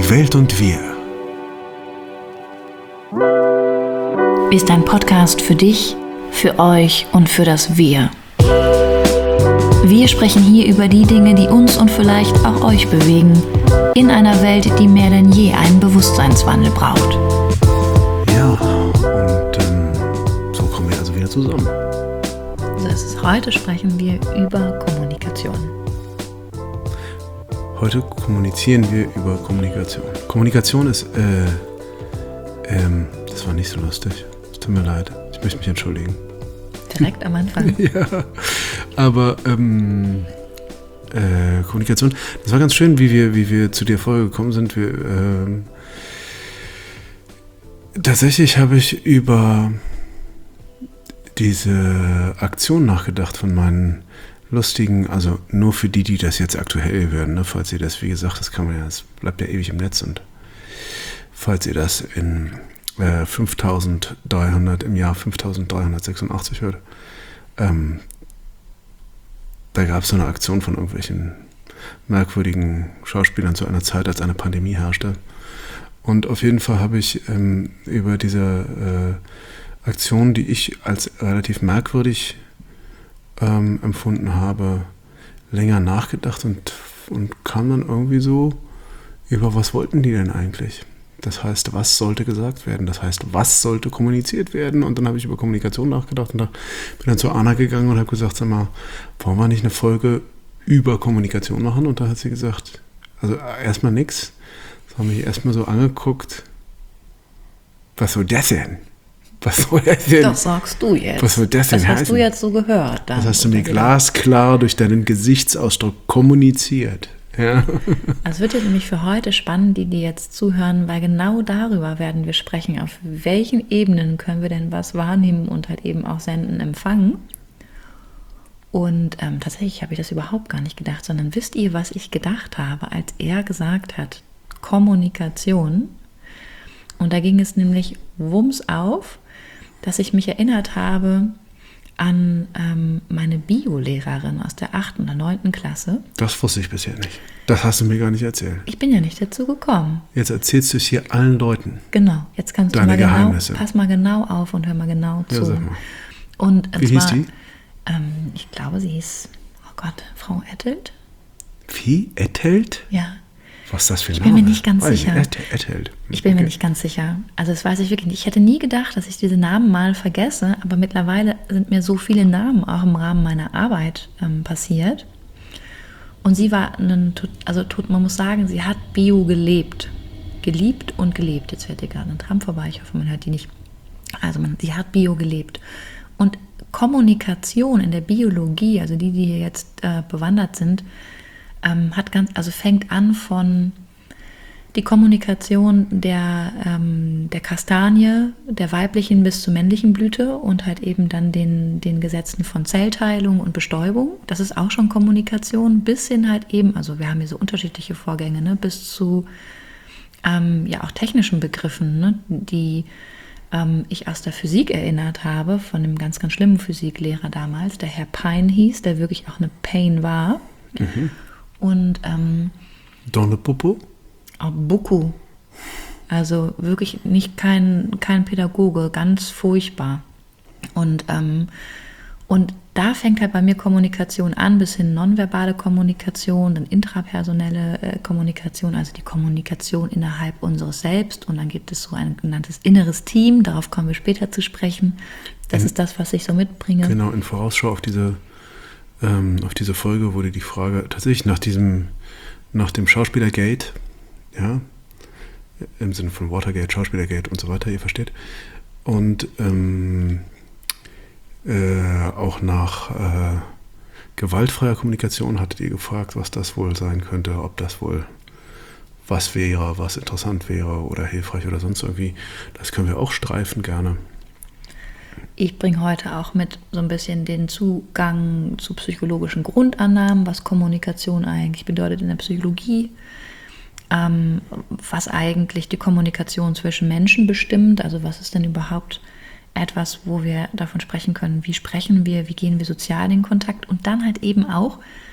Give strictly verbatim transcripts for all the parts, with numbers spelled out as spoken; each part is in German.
Die Welt und wir ist ein Podcast für dich, für euch und für das Wir. Wir sprechen hier über die Dinge, die uns und vielleicht auch euch bewegen, in einer Welt, die mehr denn je einen Bewusstseinswandel braucht. Ja, und ähm, so kommen wir also wieder zusammen. Das ist, heute sprechen wir über Kommunikation. Heute kommunizieren wir über Kommunikation. Kommunikation ist, äh, ähm, das war nicht so lustig. Es tut mir leid. Ich möchte mich entschuldigen. Direkt am Anfang. Ja, aber ähm, äh, Kommunikation, das war ganz schön, wie wir, wie wir zu der Folge gekommen sind. Wir, ähm, tatsächlich habe ich über diese Aktion nachgedacht von meinen lustigen, also nur für die, die das jetzt aktuell hören, ne? Falls ihr das, wie gesagt, das kann man ja, das bleibt ja ewig im Netz, und falls ihr das in äh, fünftausenddreihundert, im Jahr fünftausenddreihundertsechsundachtzig hört, ähm, da gab es so eine Aktion von irgendwelchen merkwürdigen Schauspielern zu einer Zeit, als eine Pandemie herrschte. Und auf jeden Fall habe ich ähm, über diese äh, Aktion, die ich als relativ merkwürdig ähm, empfunden habe, länger nachgedacht und, und kam dann irgendwie so über, was wollten die denn eigentlich? Das heißt, was sollte gesagt werden? Das heißt, was sollte kommuniziert werden? Und dann habe ich über Kommunikation nachgedacht und da bin dann zu Anna gegangen und habe gesagt, sag mal, wollen wir nicht eine Folge über Kommunikation machen? Und da hat sie gesagt, also erstmal nix. Das haben mich erstmal so angeguckt. Was soll das denn? Was soll das denn? Das sagst du jetzt. Was soll das denn Das hast heißen? du jetzt so gehört. Das hast du mir glasklar durch deinen Gesichtsausdruck kommuniziert. Ja. Also es wird jetzt nämlich für heute spannend, die, die jetzt zuhören, weil genau darüber werden wir sprechen. Auf welchen Ebenen können wir denn was wahrnehmen und halt eben auch senden, empfangen? Und ähm, tatsächlich habe ich das überhaupt gar nicht gedacht, sondern wisst ihr, was ich gedacht habe, als er gesagt hat, Kommunikation? Und da ging es nämlich wumms auf, dass ich mich erinnert habe an ähm, meine Biolehrerin aus der achten oder neunten Klasse. Das wusste ich bisher nicht. Das hast du mir gar nicht erzählt. Ich bin ja nicht dazu gekommen. Jetzt erzählst du es hier allen Leuten. Genau, jetzt kannst Deine du mal Geheimnisse. genau, pass mal genau auf und hör mal genau zu. Ja, sag mal. Und Wie zwar, hieß die? Ähm, ich glaube, sie hieß, oh Gott, Frau Ettelt? Wie? Ettelt? Ja. Was ist das für ein Ich Name? bin mir nicht ganz Weiß sicher. Nicht. Ettelt. Ich bin Okay. mir nicht ganz sicher. Also das weiß ich wirklich nicht. Ich hätte nie gedacht, dass ich diese Namen mal vergesse, aber mittlerweile sind mir so viele Namen auch im Rahmen meiner Arbeit ähm, passiert. Und sie war, ein, also man muss sagen, sie hat Bio gelebt. Geliebt und gelebt. Jetzt fährt hier gerade ein Tram vorbei, ich hoffe, man hört die nicht. Also man, sie hat Bio gelebt. Und Kommunikation in der Biologie, also die, die hier jetzt äh, bewandert sind, ähm, hat ganz, also fängt an von die Kommunikation der, ähm, der Kastanie, der weiblichen bis zur männlichen Blüte und halt eben dann den, den Gesetzen von Zellteilung und Bestäubung. Das ist auch schon Kommunikation, bis hin halt eben, also wir haben hier so unterschiedliche Vorgänge, ne, bis zu ähm, ja auch technischen Begriffen, ne, die ähm, ich aus der Physik erinnert habe, von einem ganz, ganz schlimmen Physiklehrer damals, der Herr Pein hieß, der wirklich auch eine Pain war. Mhm. Und ähm, Dans le Popo? auch Buku. Also wirklich nicht kein, kein Pädagoge, ganz furchtbar. Und, ähm, und da fängt halt bei mir Kommunikation an, bis hin nonverbale Kommunikation, dann intrapersonelle äh, Kommunikation, also die Kommunikation innerhalb unseres Selbst. Und dann gibt es so ein genanntes inneres Team, darauf kommen wir später zu sprechen. Das in, ist das, was ich so mitbringe. Genau, in Vorausschau auf diese, ähm, auf diese Folge wurde die Frage tatsächlich nach diesem, nach dem Schauspielergate, ja, im Sinne von Watergate, Schauspielergate und so weiter, ihr versteht. Und ähm, äh, auch nach äh, gewaltfreier Kommunikation hattet ihr gefragt, was das wohl sein könnte, ob das wohl was wäre, was interessant wäre oder hilfreich oder sonst irgendwie. Das können wir auch streifen gerne. Ich bringe heute auch mit so ein bisschen den Zugang zu psychologischen Grundannahmen, was Kommunikation eigentlich bedeutet in der Psychologie. Ähm, was eigentlich die Kommunikation zwischen Menschen bestimmt, also was ist denn überhaupt etwas, wo wir davon sprechen können, wie sprechen wir, wie gehen wir sozial in Kontakt und dann halt eben auch,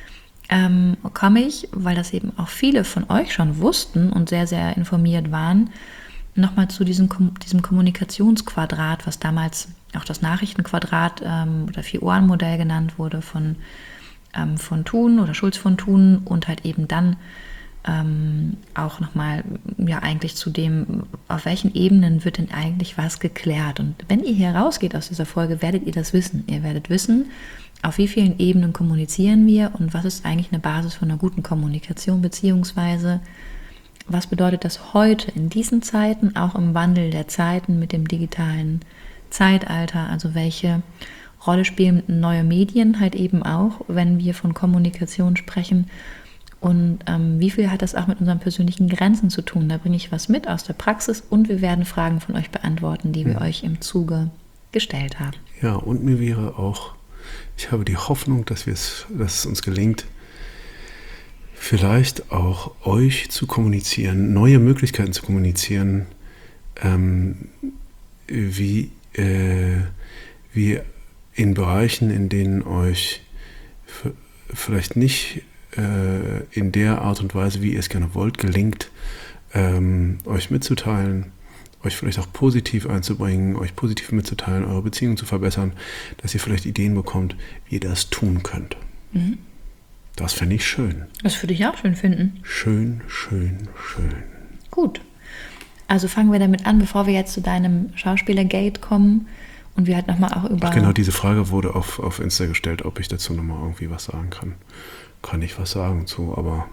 ähm, komme ich, weil das eben auch viele von euch schon wussten und sehr, sehr informiert waren, nochmal zu diesem, diesem Kommunikationsquadrat, was damals auch das Nachrichtenquadrat ähm, oder Vier-Ohren-Modell genannt wurde von, ähm, von Thun oder Schulz von Thun und halt eben dann ähm, auch nochmal ja eigentlich zu dem, auf welchen Ebenen wird denn eigentlich was geklärt. Und wenn ihr hier rausgeht aus dieser Folge, werdet ihr das wissen. Ihr werdet wissen, auf wie vielen Ebenen kommunizieren wir und was ist eigentlich eine Basis von einer guten Kommunikation, beziehungsweise was bedeutet das heute in diesen Zeiten, auch im Wandel der Zeiten mit dem digitalen Zeitalter, also welche Rolle spielen neue Medien halt eben auch, wenn wir von Kommunikation sprechen und ähm, wie viel hat das auch mit unseren persönlichen Grenzen zu tun. Da bringe ich was mit aus der Praxis und wir werden Fragen von euch beantworten, die wir ja. euch im Zuge gestellt haben. Ja, und mir wäre auch, ich habe die Hoffnung, dass, wir es, dass es uns gelingt, vielleicht auch euch zu kommunizieren, neue Möglichkeiten zu kommunizieren, ähm, wie, äh, wie in Bereichen, in denen euch f- vielleicht nicht äh, in der Art und Weise, wie ihr es gerne wollt, gelingt, ähm, euch mitzuteilen, euch vielleicht auch positiv einzubringen, euch positiv mitzuteilen, eure Beziehung zu verbessern, dass ihr vielleicht Ideen bekommt, wie ihr das tun könnt. Mhm. Das fände ich schön. Das würde ich auch schön finden. Schön, schön, schön. Gut. Also fangen wir damit an, bevor wir jetzt zu deinem Schauspielergate kommen und wir halt nochmal auch über... Ach genau, diese Frage wurde auf, auf Insta gestellt, ob ich dazu nochmal irgendwie was sagen kann. Kann ich was sagen zu, aber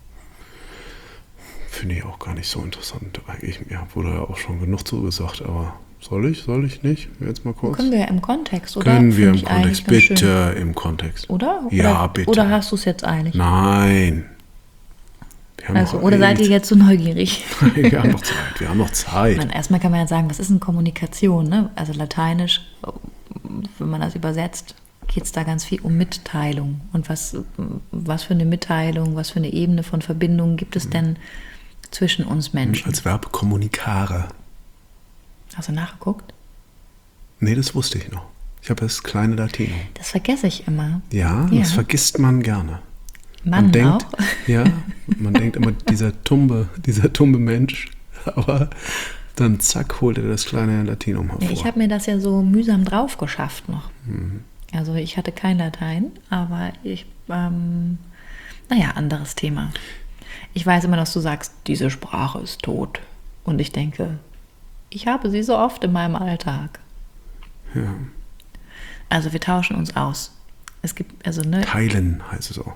finde ich auch gar nicht so interessant. Eigentlich ja, wurde ja auch schon genug zugesagt, aber soll ich, soll ich nicht? Jetzt mal kurz. Können wir im Kontext, oder? Können wir im Kontext, bitte im Kontext. Oder? Ja, oder, bitte. Oder hast du es jetzt eilig? Nein. Also, oder seid ihr jetzt so neugierig? Wir haben noch Zeit, wir haben noch Zeit. Meine, erstmal kann man ja sagen, was ist denn Kommunikation? Ne? Also lateinisch, wenn man das übersetzt, geht es da ganz viel um Mitteilung. Und was, was für eine Mitteilung, was für eine Ebene von Verbindung gibt es denn zwischen uns Menschen? Als Verb communicare. Hast du nachgeguckt? Nee, das wusste ich noch. Ich habe das kleine Latinum. Das vergesse ich immer. Ja, ja. Das vergisst man gerne. Man, man denkt, auch? Ja, man denkt immer, dieser tumbe, dieser tumbe Mensch, aber dann zack, holt er das kleine Latinum hervor. Ja, ich habe mir das ja so mühsam drauf geschafft noch. Mhm. Also ich hatte kein Latein, aber ich, ähm, naja, anderes Thema. Ich weiß immer, dass du sagst, diese Sprache ist tot. Und ich denke, ich habe sie so oft in meinem Alltag. Ja. Also wir tauschen uns aus. Es gibt also ne. Teilen heißt es auch.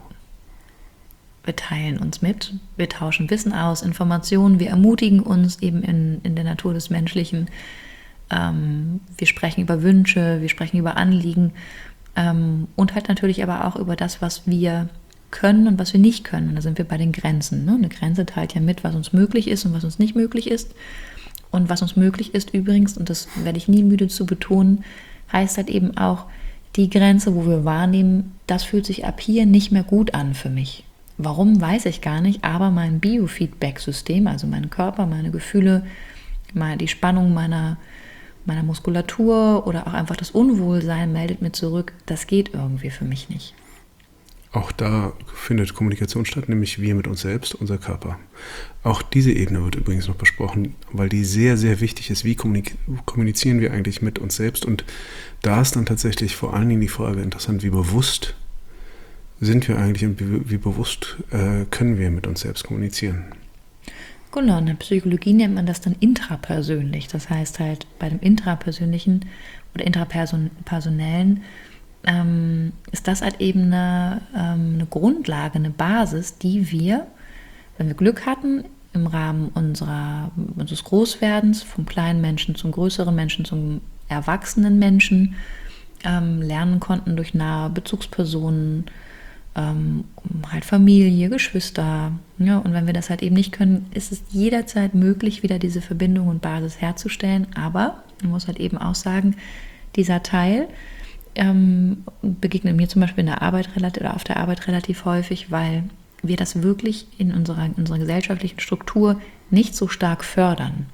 Wir teilen uns mit, wir tauschen Wissen aus, Informationen, wir ermutigen uns eben in, in der Natur des Menschlichen. Ähm, wir sprechen über Wünsche, wir sprechen über Anliegen ähm, und halt natürlich aber auch über das, was wir können und was wir nicht können. Und da sind wir bei den Grenzen. Ne? Eine Grenze teilt ja mit, was uns möglich ist und was uns nicht möglich ist. Und was uns möglich ist übrigens, und das werde ich nie müde zu betonen, heißt halt eben auch, die Grenze, wo wir wahrnehmen, das fühlt sich ab hier nicht mehr gut an für mich. Warum, weiß ich gar nicht, aber mein Biofeedback-System, also mein Körper, meine Gefühle, die Spannung meiner, meiner Muskulatur oder auch einfach das Unwohlsein meldet mir zurück, das geht irgendwie für mich nicht. Auch da findet Kommunikation statt, nämlich wir mit uns selbst, unser Körper. Auch diese Ebene wird übrigens noch besprochen, weil die sehr, sehr wichtig ist. Wie kommunizieren wir eigentlich mit uns selbst? Und da ist dann tatsächlich vor allen Dingen die Frage interessant, wie bewusst sind wir eigentlich und wie, wie bewusst äh, können wir mit uns selbst kommunizieren? Genau, in der Psychologie nennt man das dann intrapersönlich. Das heißt halt bei dem intrapersönlichen oder intrapersonellen ähm, ist das halt eben eine, ähm, eine Grundlage, eine Basis, die wir, wenn wir Glück hatten, im Rahmen unserer, unseres Großwerdens, vom kleinen Menschen zum größeren Menschen, zum erwachsenen Menschen, ähm, lernen konnten durch nahe Bezugspersonen, ähm, halt Familie, Geschwister. Ja, und wenn wir das halt eben nicht können, ist es jederzeit möglich, wieder diese Verbindung und Basis herzustellen. Aber man muss halt eben auch sagen, dieser Teil ähm, begegnet mir zum Beispiel in der Arbeit relativ, oder auf der Arbeit relativ häufig, weil wir das wirklich in unserer, in unserer gesellschaftlichen Struktur nicht so stark fördern.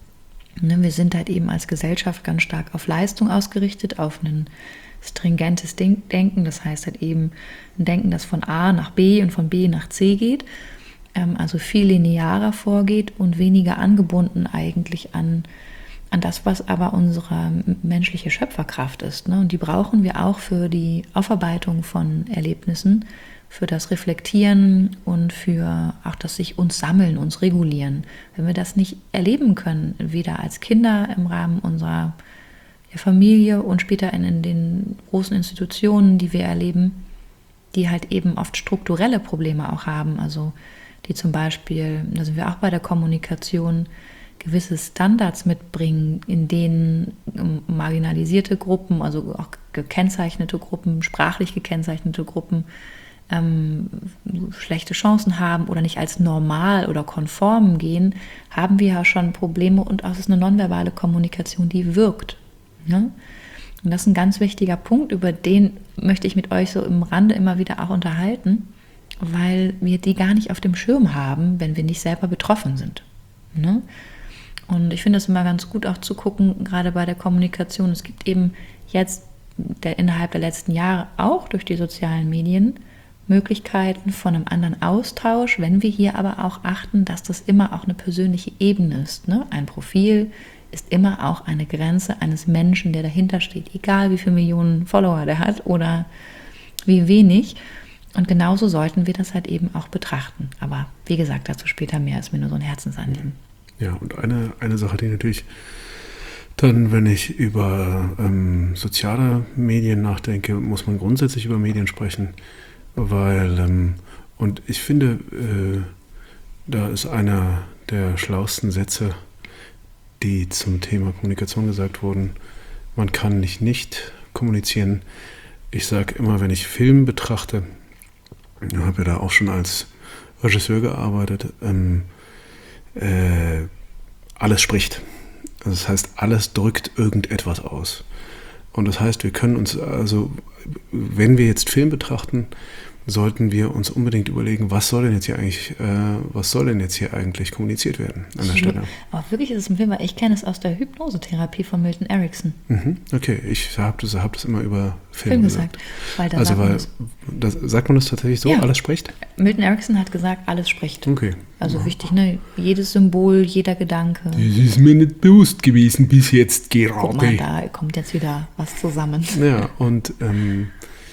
Ne, wir sind halt eben als Gesellschaft ganz stark auf Leistung ausgerichtet, auf ein stringentes Denken, das heißt halt eben ein Denken, das von A nach B und von B nach C geht, ähm, also viel linearer vorgeht und weniger angebunden eigentlich an, an das, was aber unsere menschliche Schöpferkraft ist. Ne? Und die brauchen wir auch für die Aufarbeitung von Erlebnissen, für das Reflektieren und für auch das sich uns sammeln, uns regulieren. Wenn wir das nicht erleben können, weder als Kinder im Rahmen unserer ja, Familie und später in, in den großen Institutionen, die wir erleben, die halt eben oft strukturelle Probleme auch haben, also die zum Beispiel, da sind wir auch bei der Kommunikation, gewisse Standards mitbringen, in denen marginalisierte Gruppen, also auch gekennzeichnete Gruppen, sprachlich gekennzeichnete Gruppen, ähm, schlechte Chancen haben oder nicht als normal oder konform gehen, haben wir ja schon Probleme und auch es ist eine nonverbale Kommunikation, die wirkt. Ne? Und das ist ein ganz wichtiger Punkt, über den möchte ich mit euch so im Rande immer wieder auch unterhalten, weil wir die gar nicht auf dem Schirm haben, wenn wir nicht selber betroffen sind. Ne? Und ich finde es immer ganz gut auch zu gucken, gerade bei der Kommunikation, es gibt eben jetzt der, innerhalb der letzten Jahre auch durch die sozialen Medien Möglichkeiten von einem anderen Austausch, wenn wir hier aber auch achten, dass das immer auch eine persönliche Ebene ist. Ne? Ein Profil ist immer auch eine Grenze eines Menschen, der dahinter steht, egal wie viele Millionen Follower der hat oder wie wenig. Und genauso sollten wir das halt eben auch betrachten. Aber wie gesagt, dazu später mehr, ist mir nur so ein Herzensanliegen. Ja, und eine, eine Sache, die natürlich dann, wenn ich über ähm, soziale Medien nachdenke, muss man grundsätzlich über Medien sprechen, weil, ähm, und ich finde, äh, da ist einer der schlauesten Sätze, die zum Thema Kommunikation gesagt wurden, man kann nicht nicht kommunizieren. Ich sage immer, wenn ich Film betrachte, ich habe ja da auch schon als Regisseur gearbeitet, ähm, äh, alles spricht. Also das heißt, alles drückt irgendetwas aus. Und das heißt, wir können uns also, wenn wir jetzt Film betrachten, sollten wir uns unbedingt überlegen, was soll denn jetzt hier eigentlich, äh, was soll denn jetzt hier eigentlich kommuniziert werden an der Stelle. Aber wirklich ist es ein Film, weil ich kenne es aus der Hypnosetherapie von Milton Erickson. Mhm, okay, ich habe das, hab das immer über Film, Film gesagt. Weil da also sagt, weil, man das, das, sagt man das tatsächlich so, ja. Alles spricht? Milton Erickson hat gesagt, alles spricht. Okay. Also ja. wichtig, ne? Jedes Symbol, jeder Gedanke. Das ist mir nicht bewusst gewesen bis jetzt gerade. Guck mal, da kommt jetzt wieder was zusammen. Ja, und ähm,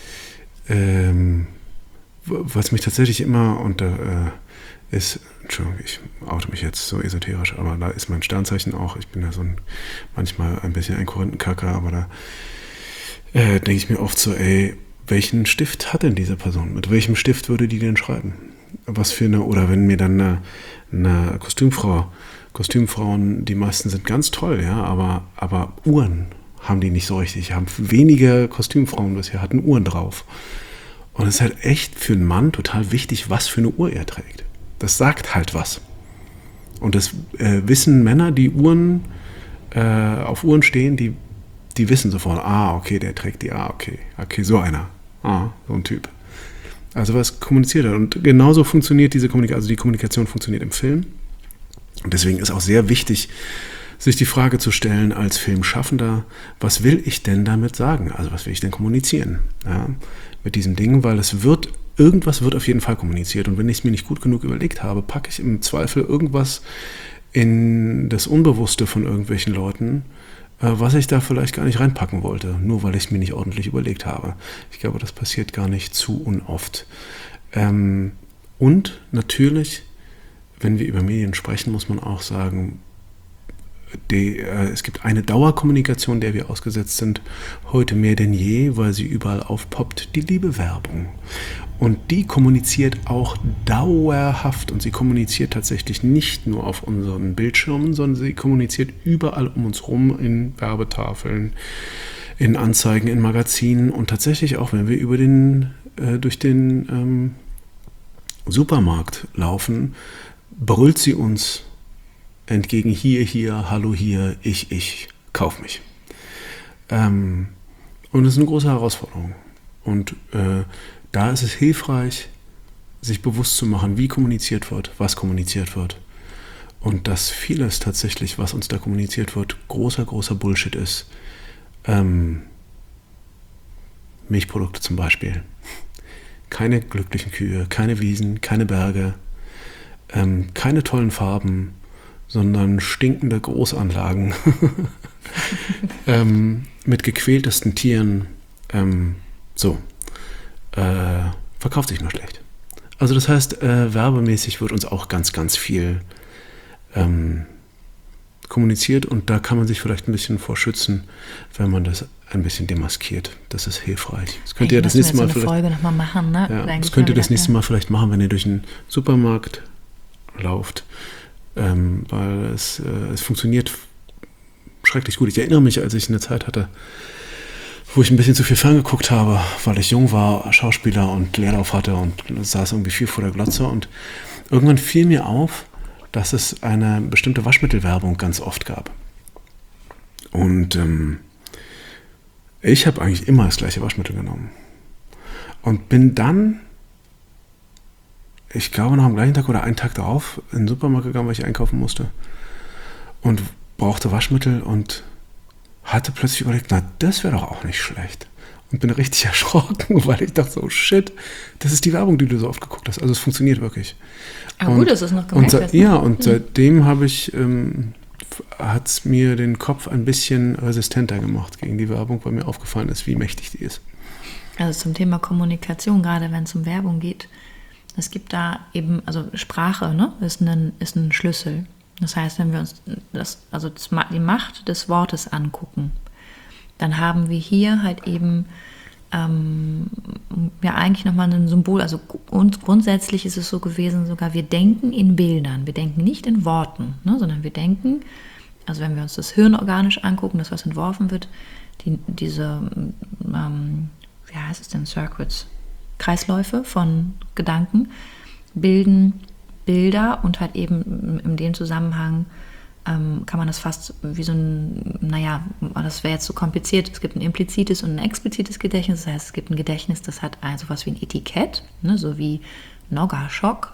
ähm, was mich tatsächlich immer unter äh, ist, Entschuldigung, ich oute mich jetzt so esoterisch, aber da ist mein Sternzeichen auch, ich bin ja so ein, manchmal ein bisschen ein Korinthenkacker, aber da äh, denke ich mir oft so, ey, welchen Stift hat denn diese Person? Mit welchem Stift würde die denn schreiben? Was für eine, oder wenn mir dann eine, eine Kostümfrau, Kostümfrauen, die meisten sind ganz toll, ja, aber, aber Uhren haben die nicht so richtig, haben wenige Kostümfrauen bisher, hatten Uhren drauf. Und es ist halt echt für einen Mann total wichtig, was für eine Uhr er trägt. Das sagt halt was. Und das äh, wissen Männer, die Uhren äh, auf Uhren stehen, die, die wissen sofort, ah, okay, der trägt die, ah, okay, okay, so einer, ah, so ein Typ. Also was kommuniziert er? Und genauso funktioniert diese Kommunikation, also die Kommunikation funktioniert im Film. Und deswegen ist auch sehr wichtig, sich die Frage zu stellen als Filmschaffender, was will ich denn damit sagen? Also was will ich denn kommunizieren? Ja, mit diesem Ding, weil es wird, irgendwas wird auf jeden Fall kommuniziert. Und wenn ich es mir nicht gut genug überlegt habe, packe ich im Zweifel irgendwas in das Unbewusste von irgendwelchen Leuten, äh, was ich da vielleicht gar nicht reinpacken wollte, nur weil ich es mir nicht ordentlich überlegt habe. Ich glaube, das passiert gar nicht zu unoft. Ähm, und natürlich, wenn wir über Medien sprechen, muss man auch sagen, Die, äh, es gibt eine Dauerkommunikation, der wir ausgesetzt sind, heute mehr denn je, weil sie überall aufpoppt, die Liebe-Werbung. Und die kommuniziert auch dauerhaft und sie kommuniziert tatsächlich nicht nur auf unseren Bildschirmen, sondern sie kommuniziert überall um uns herum in Werbetafeln, in Anzeigen, in Magazinen und tatsächlich auch, wenn wir über den, äh, durch den ähm, Supermarkt laufen, brüllt sie uns entgegen hier, hier, hallo hier, ich, ich, kauf mich. Ähm, und das ist eine große Herausforderung. Und äh, da ist es hilfreich, sich bewusst zu machen, wie kommuniziert wird, was kommuniziert wird. und dass vieles tatsächlich, was uns da kommuniziert wird, großer, großer Bullshit ist. Ähm, Milchprodukte zum Beispiel. Keine glücklichen Kühe, keine Wiesen, keine Berge, ähm, keine tollen Farben, sondern stinkende Großanlagen ähm, mit gequältesten Tieren. Ähm, so, äh, verkauft sich nur schlecht. Also das heißt, äh, werbemäßig wird uns auch ganz, ganz viel ähm, kommuniziert und da kann man sich vielleicht ein bisschen vor schützen, wenn man das ein bisschen demaskiert. Das ist hilfreich. Das könnt ihr das nächste Mal so vielleicht Folge noch mal machen, ne? Ja, das könnt ihr das nächste Mal vielleicht machen, wenn ihr durch einen Supermarkt lauft, ähm, weil es, äh, es funktioniert schrecklich gut. Ich erinnere mich, als ich eine Zeit hatte, wo ich ein bisschen zu viel ferngeguckt habe, weil ich jung war, Schauspieler und Leerlauf hatte und saß irgendwie viel vor der Glotze und irgendwann fiel mir auf, dass es eine bestimmte Waschmittelwerbung ganz oft gab. Und ähm, ich habe eigentlich immer das gleiche Waschmittel genommen. Und bin dann, ich glaube noch am gleichen Tag oder einen Tag darauf, in den Supermarkt gegangen, weil ich einkaufen musste. Und brauchte Waschmittel und hatte plötzlich überlegt, na, das wäre doch auch nicht schlecht. Und bin richtig erschrocken, weil ich dachte so, shit, das ist die Werbung, die du so oft geguckt hast. Also es funktioniert wirklich. Aber und, gut, dass du es noch gemerkt und, hast. Ja, und mhm. seitdem habe ich, ähm, hat es mir den Kopf ein bisschen resistenter gemacht gegen die Werbung, weil mir aufgefallen ist, wie mächtig die ist. Also zum Thema Kommunikation, gerade wenn es um Werbung geht, es gibt da eben, also Sprache, ne, ist ein, ist ein Schlüssel. Das heißt, wenn wir uns das, also das, die Macht des Wortes angucken, dann haben wir hier halt eben ähm, ja eigentlich nochmal ein Symbol. Also uns grundsätzlich ist es so gewesen, sogar wir denken in Bildern, wir denken nicht in Worten, ne, sondern wir denken, also wenn wir uns das Hirn organisch angucken, das was entworfen wird, die, diese, ähm, wie heißt es denn, Circuits, Kreisläufe von Gedanken bilden Bilder und halt eben in dem Zusammenhang ähm, kann man das fast wie so ein, naja, das wäre jetzt so kompliziert, es gibt ein implizites und ein explizites Gedächtnis, das heißt, es gibt ein Gedächtnis, das hat also was wie ein Etikett, ne, so wie Nogger-Schock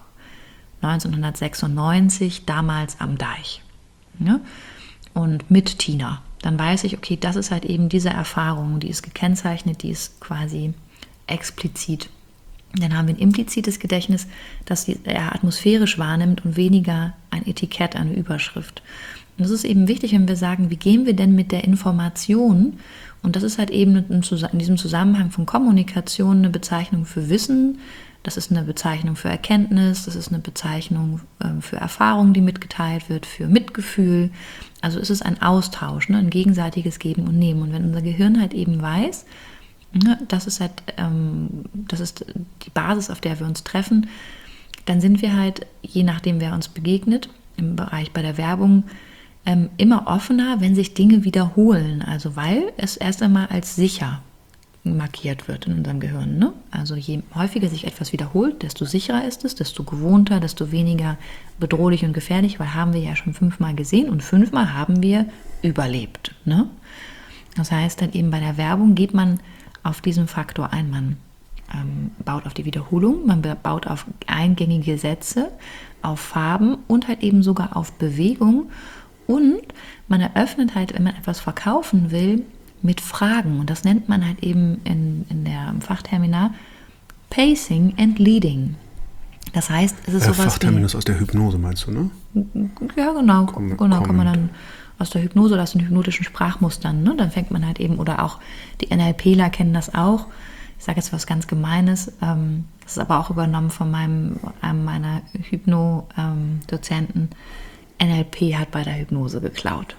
neunzehnhundertsechsundneunzig, damals am Deich. Ne? Und mit Tina. Dann weiß ich, okay, das ist halt eben diese Erfahrung, die ist gekennzeichnet, die ist quasi explizit. Dann haben wir ein implizites Gedächtnis, das er atmosphärisch wahrnimmt und weniger ein Etikett, eine Überschrift. Und das ist eben wichtig, wenn wir sagen, wie gehen wir denn mit der Information? Und das ist halt eben in diesem Zusammenhang von Kommunikation eine Bezeichnung für Wissen, das ist eine Bezeichnung für Erkenntnis, das ist eine Bezeichnung für Erfahrung, die mitgeteilt wird, für Mitgefühl. Also es ist ein Austausch, ne, ein gegenseitiges Geben und Nehmen. Und wenn unser Gehirn halt eben weiß, das ist halt, ähm, das ist die Basis, auf der wir uns treffen, dann sind wir halt, je nachdem wer uns begegnet, im Bereich bei der Werbung, ähm, immer offener, wenn sich Dinge wiederholen. Also weil es erst einmal als sicher markiert wird in unserem Gehirn. Ne? Also je häufiger sich etwas wiederholt, desto sicherer ist es, desto gewohnter, desto weniger bedrohlich und gefährlich, weil haben wir ja schon fünfmal gesehen und fünfmal haben wir überlebt. Ne? Das heißt dann eben bei der Werbung geht man auf diesen Faktor ein. Man ähm, baut auf die Wiederholung, man baut auf eingängige Sätze, auf Farben und halt eben sogar auf Bewegung und man eröffnet halt, wenn man etwas verkaufen will, mit Fragen und das nennt man halt eben in, in der im Fachterminal Pacing and Leading. Das heißt, es ist äh, sowas Fachterminus wie, aus der Hypnose meinst du, ne? Ja, genau, Komm, genau komm. kann man dann aus der Hypnose oder aus den hypnotischen Sprachmustern, ne? Dann fängt man halt eben, oder auch die NLPler kennen das auch, ich sage jetzt was ganz Gemeines, ähm, das ist aber auch übernommen von meinem, einem meiner Hypno-Dozenten, N L P hat bei der Hypnose geklaut.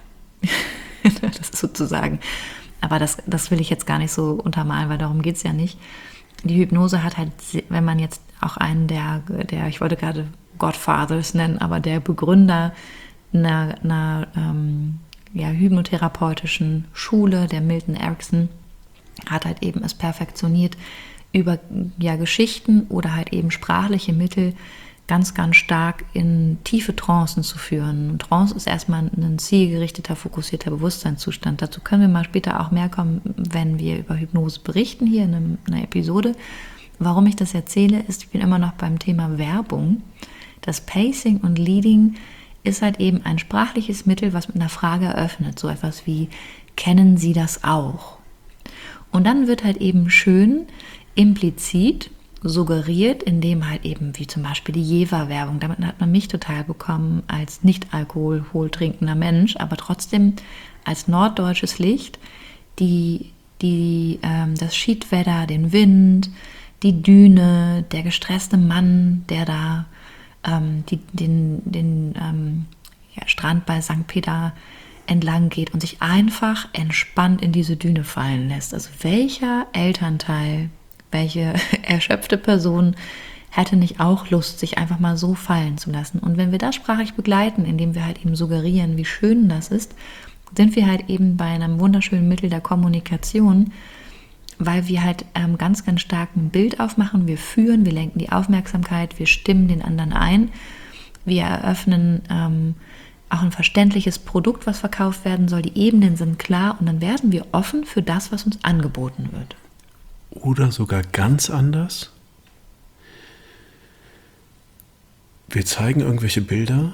Das ist sozusagen, aber das, das will ich jetzt gar nicht so untermalen, weil darum geht es ja nicht. Die Hypnose hat halt, wenn man jetzt auch einen der, der ich wollte gerade Godfathers nennen, aber der Begründer einer, einer ähm, ja, hypnotherapeutischen Schule, der Milton Erickson, hat halt eben es perfektioniert, über ja, Geschichten oder halt eben sprachliche Mittel ganz, ganz stark in tiefe Trancen zu führen. Und Trance ist erstmal ein zielgerichteter, fokussierter Bewusstseinszustand. Dazu können wir mal später auch mehr kommen, wenn wir über Hypnose berichten, hier in einem, einer Episode. Warum ich das erzähle, ist, ich bin immer noch beim Thema Werbung. Das Pacing und Leading ist halt eben ein sprachliches Mittel, was mit einer Frage eröffnet. So etwas wie, kennen Sie das auch? Und dann wird halt eben schön implizit suggeriert, indem halt eben wie zum Beispiel die Jever-Werbung, damit hat man mich total bekommen als nicht alkoholvoll trinkender Mensch, aber trotzdem als norddeutsches Licht, die, die, ähm, das Schiedwetter, den Wind, die Düne, der gestresste Mann, der da ähm, die, den, den ähm, ja, Strand bei Sankt Peter entlang geht und sich einfach entspannt in diese Düne fallen lässt. Also welcher Elternteil, welche erschöpfte Person hätte nicht auch Lust, sich einfach mal so fallen zu lassen? Und wenn wir das sprachlich begleiten, indem wir halt eben suggerieren, wie schön das ist, sind wir halt eben bei einem wunderschönen Mittel der Kommunikation, weil wir halt ähm, ganz, ganz stark ein Bild aufmachen, wir führen, wir lenken die Aufmerksamkeit, wir stimmen den anderen ein, wir eröffnen ähm, auch ein verständliches Produkt, was verkauft werden soll, die Ebenen sind klar und dann werden wir offen für das, was uns angeboten wird. Oder sogar ganz anders. Wir zeigen irgendwelche Bilder,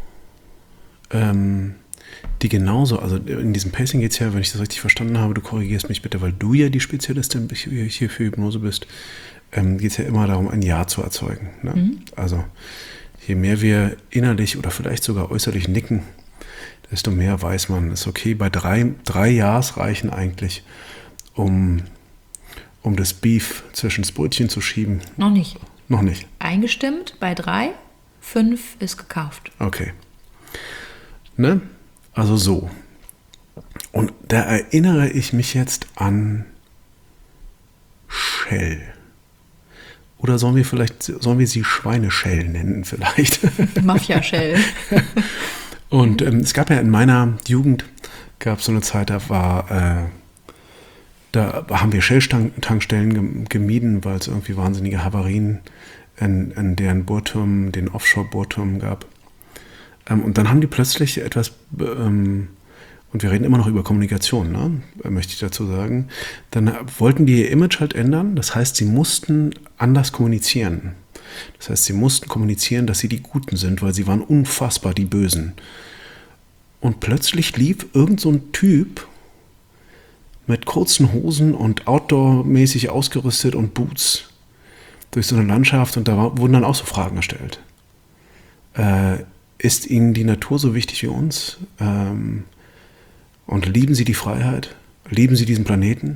ähm, die genauso, also in diesem Pacing geht es ja, wenn ich das richtig verstanden habe, du korrigierst mich bitte, weil du ja die Spezialistin hier für Hypnose bist, ähm, geht es ja immer darum, ein Ja zu erzeugen. Ne? Mhm. Also je mehr wir innerlich oder vielleicht sogar äußerlich nicken, desto mehr weiß man, ist okay. Bei drei, drei Ja's reichen eigentlich, um, um das Beef zwischen das Brötchen zu schieben. Noch nicht. Noch nicht. Eingestimmt bei drei, fünf ist gekauft. Okay. Ne? Also so. Und da erinnere ich mich jetzt an Shell. Oder sollen wir vielleicht, sollen wir sie Schweineshell nennen vielleicht? Mafia-Shell. Und ähm, es gab ja in meiner Jugend, gab es so eine Zeit, da war, äh, da haben wir Shell-Tankstellen gemieden, weil es irgendwie wahnsinnige Havarien in, in deren Bohrturmen, den Offshore-Bohrturmen gab. Ähm, und dann haben die plötzlich etwas, ähm, und wir reden immer noch über Kommunikation, ne? Möchte ich dazu sagen, dann wollten die ihr Image halt ändern, das heißt, sie mussten anders kommunizieren. Das heißt, sie mussten kommunizieren, dass sie die Guten sind, weil sie waren unfassbar die Bösen. Und plötzlich lief irgend so ein Typ mit kurzen Hosen und outdoor-mäßig ausgerüstet und Boots durch so eine Landschaft und da war, wurden dann auch so Fragen gestellt. Äh, ist Ihnen die Natur so wichtig wie uns? Ähm, und lieben Sie die Freiheit? Lieben Sie diesen Planeten?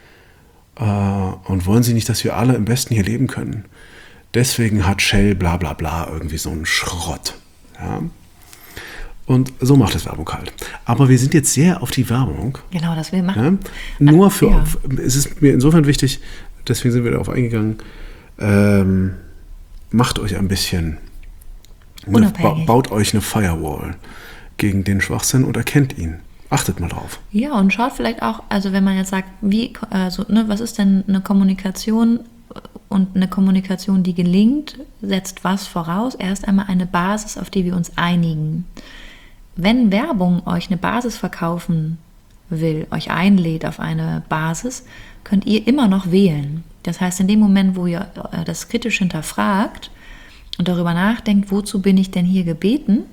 Äh, und wollen Sie nicht, dass wir alle im Besten hier leben können? Deswegen hat Shell bla bla bla irgendwie so einen Schrott. Ja? Und so macht es Werbung halt. Aber wir sind jetzt sehr auf die Werbung. Genau, das wir machen. Ja? Nur für, ja. Es ist mir insofern wichtig, deswegen sind wir darauf eingegangen, ähm, macht euch ein bisschen, ne, ba- baut euch eine Firewall gegen den Schwachsinn und erkennt ihn. Achtet mal drauf. Ja, und schaut vielleicht auch, also wenn man jetzt sagt, wie, also, ne, was ist denn eine Kommunikation? Und eine Kommunikation, die gelingt, setzt was voraus? Erst einmal eine Basis, auf die wir uns einigen. Wenn Werbung euch eine Basis verkaufen will, euch einlädt auf eine Basis, könnt ihr immer noch wählen. Das heißt, in dem Moment, wo ihr das kritisch hinterfragt und darüber nachdenkt, wozu bin ich denn hier gebeten,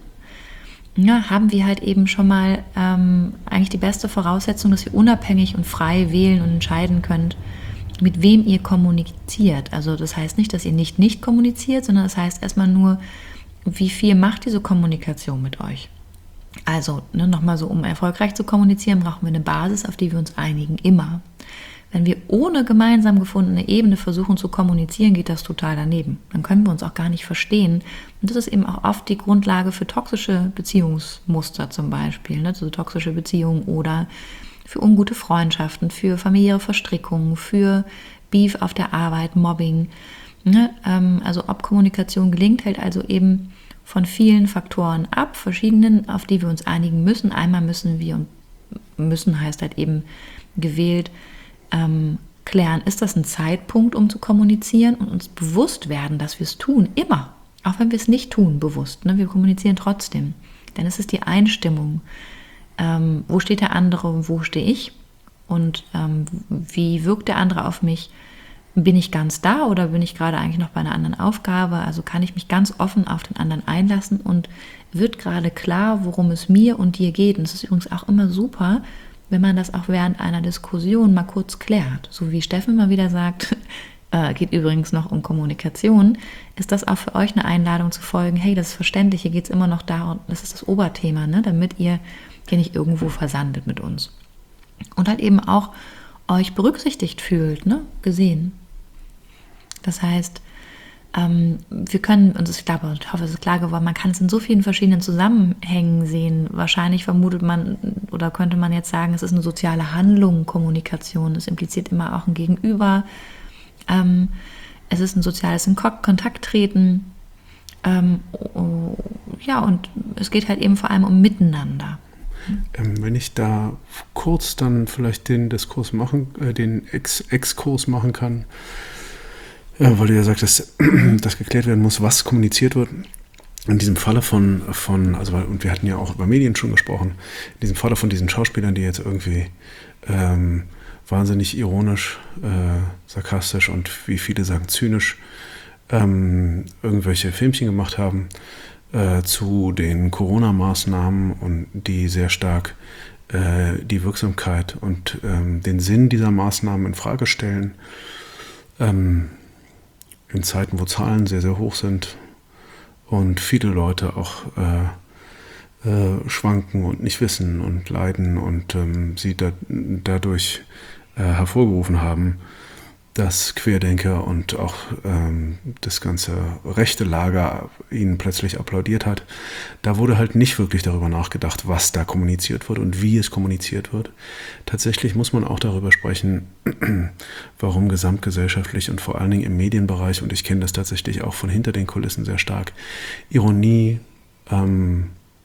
ja, haben wir halt eben schon mal ähm, eigentlich die beste Voraussetzung, dass ihr unabhängig und frei wählen und entscheiden könnt, mit wem ihr kommuniziert. Also das heißt nicht, dass ihr nicht nicht kommuniziert, sondern das heißt erstmal nur, wie viel macht diese Kommunikation mit euch. Also ne, nochmal so, um erfolgreich zu kommunizieren, brauchen wir eine Basis, auf die wir uns einigen, immer. Wenn wir ohne gemeinsam gefundene Ebene versuchen zu kommunizieren, geht das total daneben. Dann können wir uns auch gar nicht verstehen. Und das ist eben auch oft die Grundlage für toxische Beziehungsmuster zum Beispiel, ne? Also toxische Beziehungen oder für ungute Freundschaften, für familiäre Verstrickungen, für Beef auf der Arbeit, Mobbing. Ne? Also ob Kommunikation gelingt, hält also eben von vielen Faktoren ab, verschiedenen, auf die wir uns einigen müssen. Einmal müssen wir, und müssen heißt halt eben gewählt, ähm, klären, ist das ein Zeitpunkt, um zu kommunizieren und uns bewusst werden, dass wir es tun, immer. Auch wenn wir es nicht tun, bewusst. Ne? Wir kommunizieren trotzdem. Dann ist es die Einstimmung. Ähm, wo steht der andere und wo stehe ich und ähm, wie wirkt der andere auf mich, bin ich ganz da oder bin ich gerade eigentlich noch bei einer anderen Aufgabe? Also kann ich mich ganz offen auf den anderen einlassen und wird gerade klar, worum es mir und dir geht. Und es ist übrigens auch immer super, wenn man das auch während einer Diskussion mal kurz klärt. So wie Steffen mal wieder sagt, äh, geht übrigens noch um Kommunikation, ist das auch für euch eine Einladung zu folgen, hey, das ist verständlich, hier geht es immer noch da und das ist das Oberthema, ne? Damit ihr hier nicht irgendwo versandet mit uns. Und halt eben auch euch berücksichtigt fühlt, ne? Gesehen. Das heißt, ähm, wir können, und ich glaube, ich hoffe, es ist klar geworden, man kann es in so vielen verschiedenen Zusammenhängen sehen. Wahrscheinlich vermutet man oder könnte man jetzt sagen, es ist eine soziale Handlung, Kommunikation. Es impliziert immer auch ein Gegenüber. Ähm, es ist ein soziales in Kontakt treten. Ähm, oh, ja, und es geht halt eben vor allem um Miteinander. Ähm, wenn ich da kurz dann vielleicht den Diskurs machen, äh, den Ex- Exkurs machen kann, äh, weil du ja sagst, dass das geklärt werden muss, was kommuniziert wird. In diesem Falle von, von also und wir hatten ja auch über Medien schon gesprochen, in diesem Falle von diesen Schauspielern, die jetzt irgendwie ähm, wahnsinnig ironisch, äh, sarkastisch und wie viele sagen zynisch ähm, irgendwelche Filmchen gemacht haben, Äh, zu den Corona-Maßnahmen und die sehr stark äh, die Wirksamkeit und ähm, den Sinn dieser Maßnahmen in Frage stellen. Ähm, in Zeiten, wo Zahlen sehr, sehr hoch sind und viele Leute auch äh, äh, schwanken und nicht wissen und leiden und ähm, sie da, dadurch äh, hervorgerufen haben, dass Querdenker und auch ähm, das ganze rechte Lager ihnen plötzlich applaudiert hat. Da wurde halt nicht wirklich darüber nachgedacht, was da kommuniziert wird und wie es kommuniziert wird. Tatsächlich muss man auch darüber sprechen, warum gesamtgesellschaftlich und vor allen Dingen im Medienbereich, und ich kenne das tatsächlich auch von hinter den Kulissen sehr stark, Ironie ähm,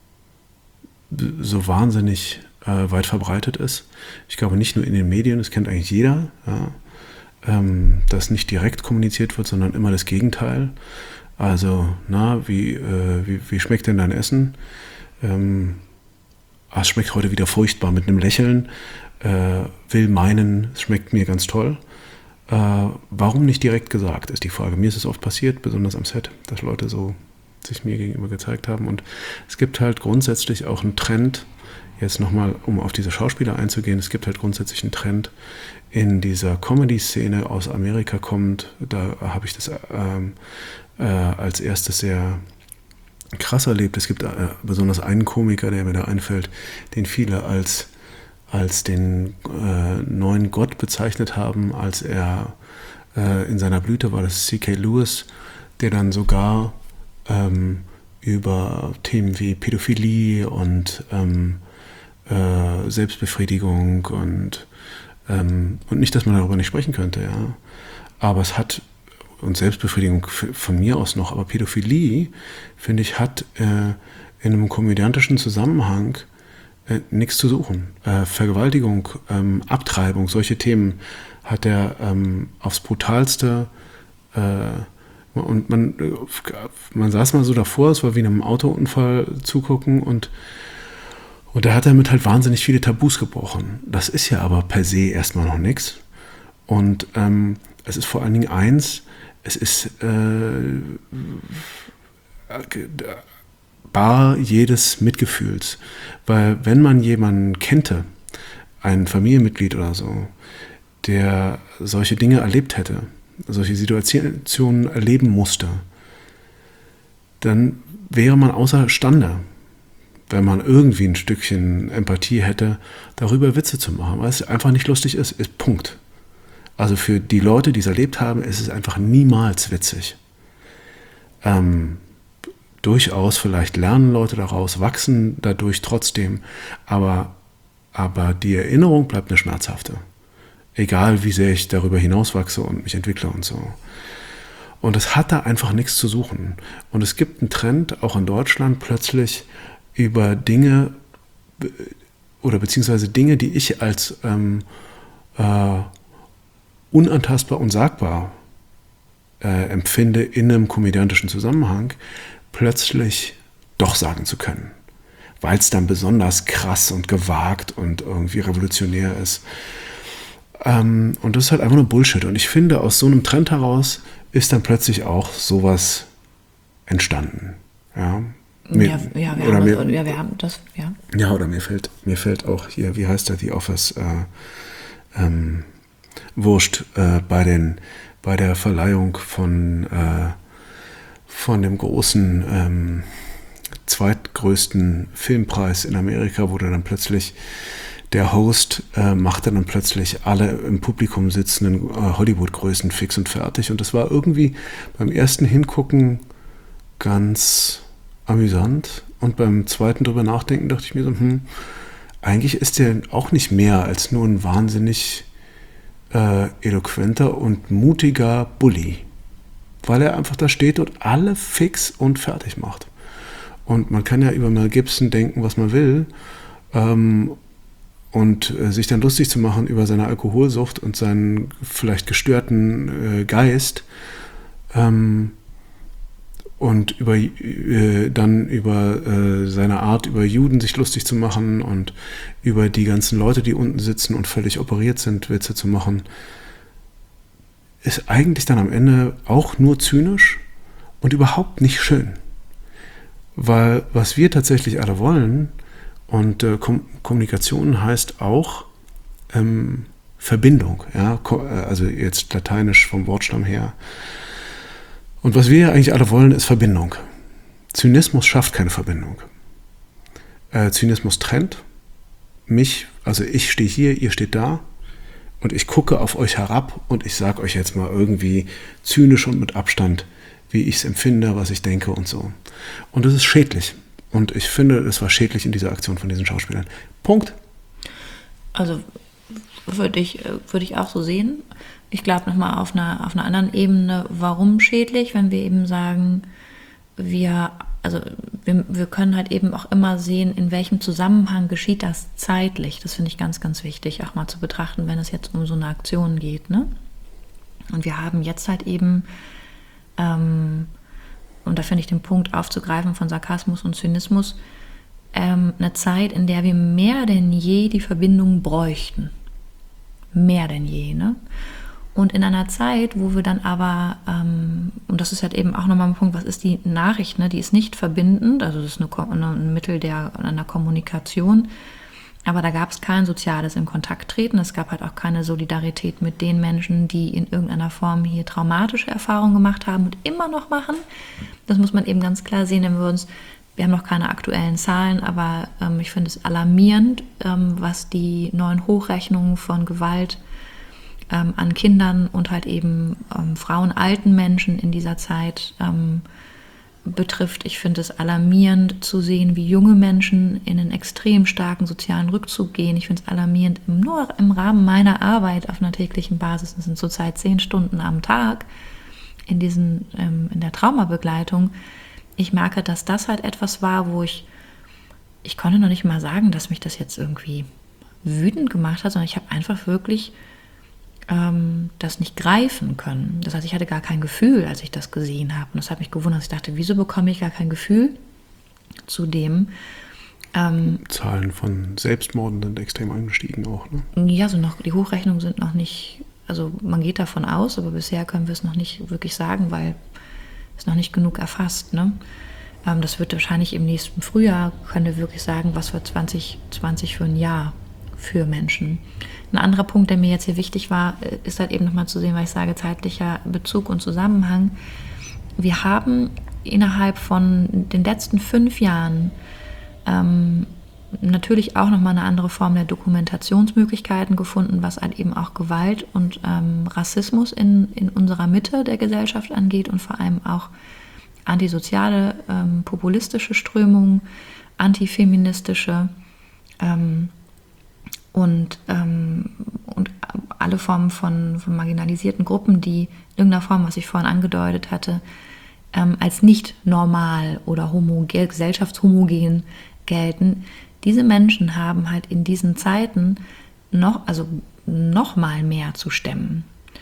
so wahnsinnig äh, weit verbreitet ist. Ich glaube nicht nur in den Medien, das kennt eigentlich jeder, ja, dass nicht direkt kommuniziert wird, sondern immer das Gegenteil. Also, na, wie, äh, wie, wie schmeckt denn dein Essen? Ähm, ah, es schmeckt heute wieder furchtbar mit einem Lächeln. Äh, will meinen, es schmeckt mir ganz toll. Äh, warum nicht direkt gesagt, ist die Frage. Mir ist es oft passiert, besonders am Set, dass Leute so sich mir gegenüber gezeigt haben. Und es gibt halt grundsätzlich auch einen Trend, jetzt nochmal, um auf diese Schauspieler einzugehen, es gibt halt grundsätzlich einen Trend in dieser Comedy-Szene aus Amerika kommt. Da habe ich das ähm, äh, als erstes sehr krass erlebt. Es gibt äh, besonders einen Komiker, der mir da einfällt, den viele als, als den äh, neuen Gott bezeichnet haben, als er äh, in seiner Blüte war, das C K. Lewis, der dann sogar ähm, über Themen wie Pädophilie und ähm, äh, Selbstbefriedigung und Ähm, und nicht, dass man darüber nicht sprechen könnte, ja. Aber es hat, und Selbstbefriedigung von mir aus noch, aber Pädophilie, finde ich, hat äh, in einem komödiantischen Zusammenhang äh, nichts zu suchen. Äh, Vergewaltigung, ähm, Abtreibung, solche Themen hat er ähm, aufs Brutalste äh, und man, man saß mal so davor, es war wie in einem Autounfall zugucken und Und da hat er mit halt wahnsinnig viele Tabus gebrochen. Das ist ja aber per se erstmal noch nichts. Und ähm, es ist vor allen Dingen eins, es ist äh, bar jedes Mitgefühls. Weil wenn man jemanden kennte, ein Familienmitglied oder so, der solche Dinge erlebt hätte, solche Situationen erleben musste, dann wäre man außerstande, wenn man irgendwie ein Stückchen Empathie hätte, darüber Witze zu machen, weil es einfach nicht lustig ist, ist Punkt. Also für die Leute, die es erlebt haben, ist es einfach niemals witzig. Ähm, durchaus vielleicht lernen Leute daraus, wachsen dadurch trotzdem, aber, aber die Erinnerung bleibt eine schmerzhafte. Egal wie sehr ich darüber hinauswachse und mich entwickle und so. Und es hat da einfach nichts zu suchen. Und es gibt einen Trend, auch in Deutschland, plötzlich über Dinge oder beziehungsweise Dinge, die ich als ähm, äh, unantastbar und sagbar äh, empfinde in einem komödiantischen Zusammenhang, plötzlich doch sagen zu können. Weil es dann besonders krass und gewagt und irgendwie revolutionär ist. Ähm, und das ist halt einfach nur Bullshit. Und ich finde, aus so einem Trend heraus ist dann plötzlich auch sowas entstanden. Ja, mir, ja, ja, wir oder haben mir, das, ja, wir haben das, ja. Ja, oder mir fällt, mir fällt auch hier, wie heißt der, The Office, äh, ähm, wurscht, äh, bei, den, bei der Verleihung von, äh, von dem großen ähm, zweitgrößten Filmpreis in Amerika, wurde dann plötzlich der Host äh, machte dann plötzlich alle im Publikum sitzenden äh, Hollywood-Größen fix und fertig. Und das war irgendwie beim ersten Hingucken ganz amüsant. Und beim zweiten drüber nachdenken dachte ich mir so, hm, eigentlich ist der auch nicht mehr als nur ein wahnsinnig äh, eloquenter und mutiger Bully. Weil er einfach da steht und alle fix und fertig macht. Und man kann ja über Mel Gibson denken, was man will. Ähm, Und äh, sich dann lustig zu machen über seine Alkoholsucht und seinen vielleicht gestörten äh, Geist ähm, und über, äh, dann über äh, seine Art, über Juden sich lustig zu machen und über die ganzen Leute, die unten sitzen und völlig operiert sind, Witze zu machen, ist eigentlich dann am Ende auch nur zynisch und überhaupt nicht schön. Weil was wir tatsächlich alle wollen, und äh, Kom- Kommunikation heißt auch ähm, Verbindung, ja? Ko- also jetzt lateinisch vom Wortstamm her. Und was wir eigentlich alle wollen, ist Verbindung. Zynismus schafft keine Verbindung. Äh, Zynismus trennt mich, also ich stehe hier, ihr steht da und ich gucke auf euch herab und ich sage euch jetzt mal irgendwie zynisch und mit Abstand, wie ich es empfinde, was ich denke und so. Und das ist schädlich. Und ich finde, es war schädlich in dieser Aktion von diesen Schauspielern. Punkt. Also würde ich, würde ich auch so sehen. Ich glaube nochmal auf einer, auf einer anderen Ebene, warum schädlich, wenn wir eben sagen, wir, also wir, wir können halt eben auch immer sehen, in welchem Zusammenhang geschieht das zeitlich. Das finde ich ganz, ganz wichtig, auch mal zu betrachten, wenn es jetzt um so eine Aktion geht. Ne? Und wir haben jetzt halt eben ähm, und da finde ich den Punkt aufzugreifen von Sarkasmus und Zynismus, ähm, eine Zeit, in der wir mehr denn je die Verbindung bräuchten. Mehr denn je, ne? Und in einer Zeit, wo wir dann aber, ähm, und das ist halt eben auch nochmal ein Punkt, was ist die Nachricht, ne? Die ist nicht verbindend, also das ist eine, ein Mittel der, einer Kommunikation, aber da gab es kein soziales in Kontakt treten, es gab halt auch keine Solidarität mit den Menschen, die in irgendeiner Form hier traumatische Erfahrungen gemacht haben und immer noch machen. Das muss man eben ganz klar sehen, wenn wir uns, wir haben noch keine aktuellen Zahlen, aber ähm, ich finde es alarmierend, ähm, was die neuen Hochrechnungen von Gewalt ähm, an Kindern und halt eben ähm, Frauen, alten Menschen in dieser Zeit ähm, betrifft. Ich finde es alarmierend zu sehen, wie junge Menschen in einen extrem starken sozialen Rückzug gehen. Ich finde es alarmierend, nur im Rahmen meiner Arbeit auf einer täglichen Basis, das sind zurzeit zehn Stunden am Tag in, diesen, ähm, in der Traumabegleitung. Ich merke, dass das halt etwas war, wo ich, ich konnte noch nicht mal sagen, dass mich das jetzt irgendwie wütend gemacht hat, sondern ich habe einfach wirklich ähm, das nicht greifen können. Das heißt, ich hatte gar kein Gefühl, als ich das gesehen habe. Und das hat mich gewundert. Ich dachte, wieso bekomme ich gar kein Gefühl zu dem? Ähm, Zahlen von Selbstmorden sind extrem angestiegen auch. Ne? Ja, so noch, die Hochrechnungen sind noch nicht, also man geht davon aus, aber bisher können wir es noch nicht wirklich sagen, weil es noch nicht genug erfasst. Ne? Ähm, das wird wahrscheinlich im nächsten Frühjahr, können wir wirklich sagen, was für zwanzig zwanzig für ein Jahr für Menschen. Ein anderer Punkt, der mir jetzt hier wichtig war, ist halt eben nochmal zu sehen, weil ich sage, zeitlicher Bezug und Zusammenhang. Wir haben innerhalb von den letzten fünf Jahren ähm, natürlich auch nochmal eine andere Form der Dokumentationsmöglichkeiten gefunden, was halt eben auch Gewalt und ähm, Rassismus in, in unserer Mitte der Gesellschaft angeht und vor allem auch antisoziale, ähm, populistische Strömungen, antifeministische ähm, und, ähm, und alle Formen von, von marginalisierten Gruppen, die in irgendeiner Form, was ich vorhin angedeutet hatte, ähm, als nicht normal oder homogen, gesellschaftshomogen gelten. Diese Menschen haben halt in diesen Zeiten noch, also noch mal mehr zu stemmen.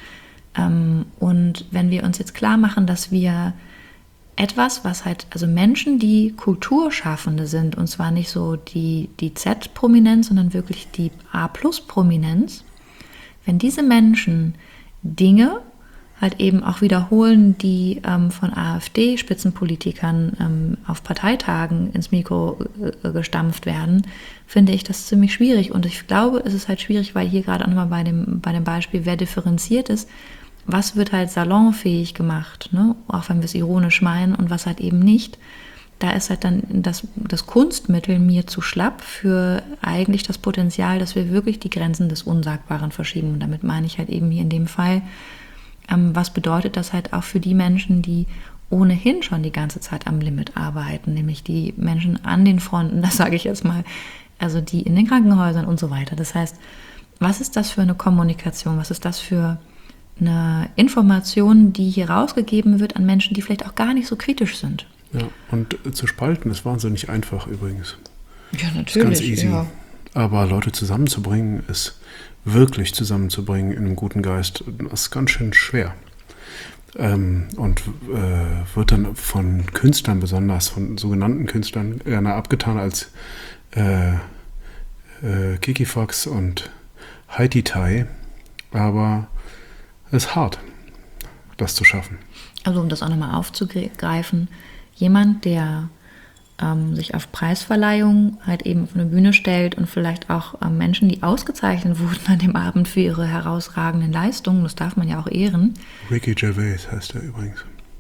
Ähm, und wenn wir uns jetzt klar machen, dass wir etwas, was halt, also Menschen, die Kulturschaffende sind, und zwar nicht so die, die Z-Prominenz, sondern wirklich die A-Plus-Prominenz, wenn diese Menschen Dinge halt eben auch wiederholen, die ähm, von AfD-Spitzenpolitikern ähm, auf Parteitagen ins Mikro äh, gestampft werden, finde ich das ziemlich schwierig. Und ich glaube, es ist halt schwierig, weil hier gerade auch nochmal bei dem, bei dem Beispiel, wer differenziert ist, was wird halt salonfähig gemacht, ne? Auch wenn wir es ironisch meinen, und was halt eben nicht. Da ist halt dann das, das Kunstmittel mir zu schlapp für eigentlich das Potenzial, dass wir wirklich die Grenzen des Unsagbaren verschieben. Und damit meine ich halt eben hier in dem Fall, ähm, was bedeutet das halt auch für die Menschen, die ohnehin schon die ganze Zeit am Limit arbeiten, nämlich die Menschen an den Fronten, das sage ich jetzt mal, also die in den Krankenhäusern und so weiter. Das heißt, was ist das für eine Kommunikation, was ist das für eine Information, die hier rausgegeben wird an Menschen, die vielleicht auch gar nicht so kritisch sind? Ja, und zu spalten ist wahnsinnig einfach übrigens. Ja, natürlich. Ist ganz easy. Ja. Aber Leute zusammenzubringen, ist wirklich zusammenzubringen in einem guten Geist, ist ganz schön schwer. Ähm, und äh, wird dann von Künstlern, besonders von sogenannten Künstlern, gerne abgetan als äh, äh, Kiki Fox und Haiti Tai. Aber es ist hart, das zu schaffen. Also um das auch nochmal aufzugreifen, jemand, der ähm, sich auf Preisverleihungen halt eben auf eine Bühne stellt und vielleicht auch ähm, Menschen, die ausgezeichnet wurden an dem Abend für ihre herausragenden Leistungen, das darf man ja auch ehren. Ricky Gervais heißt er übrigens.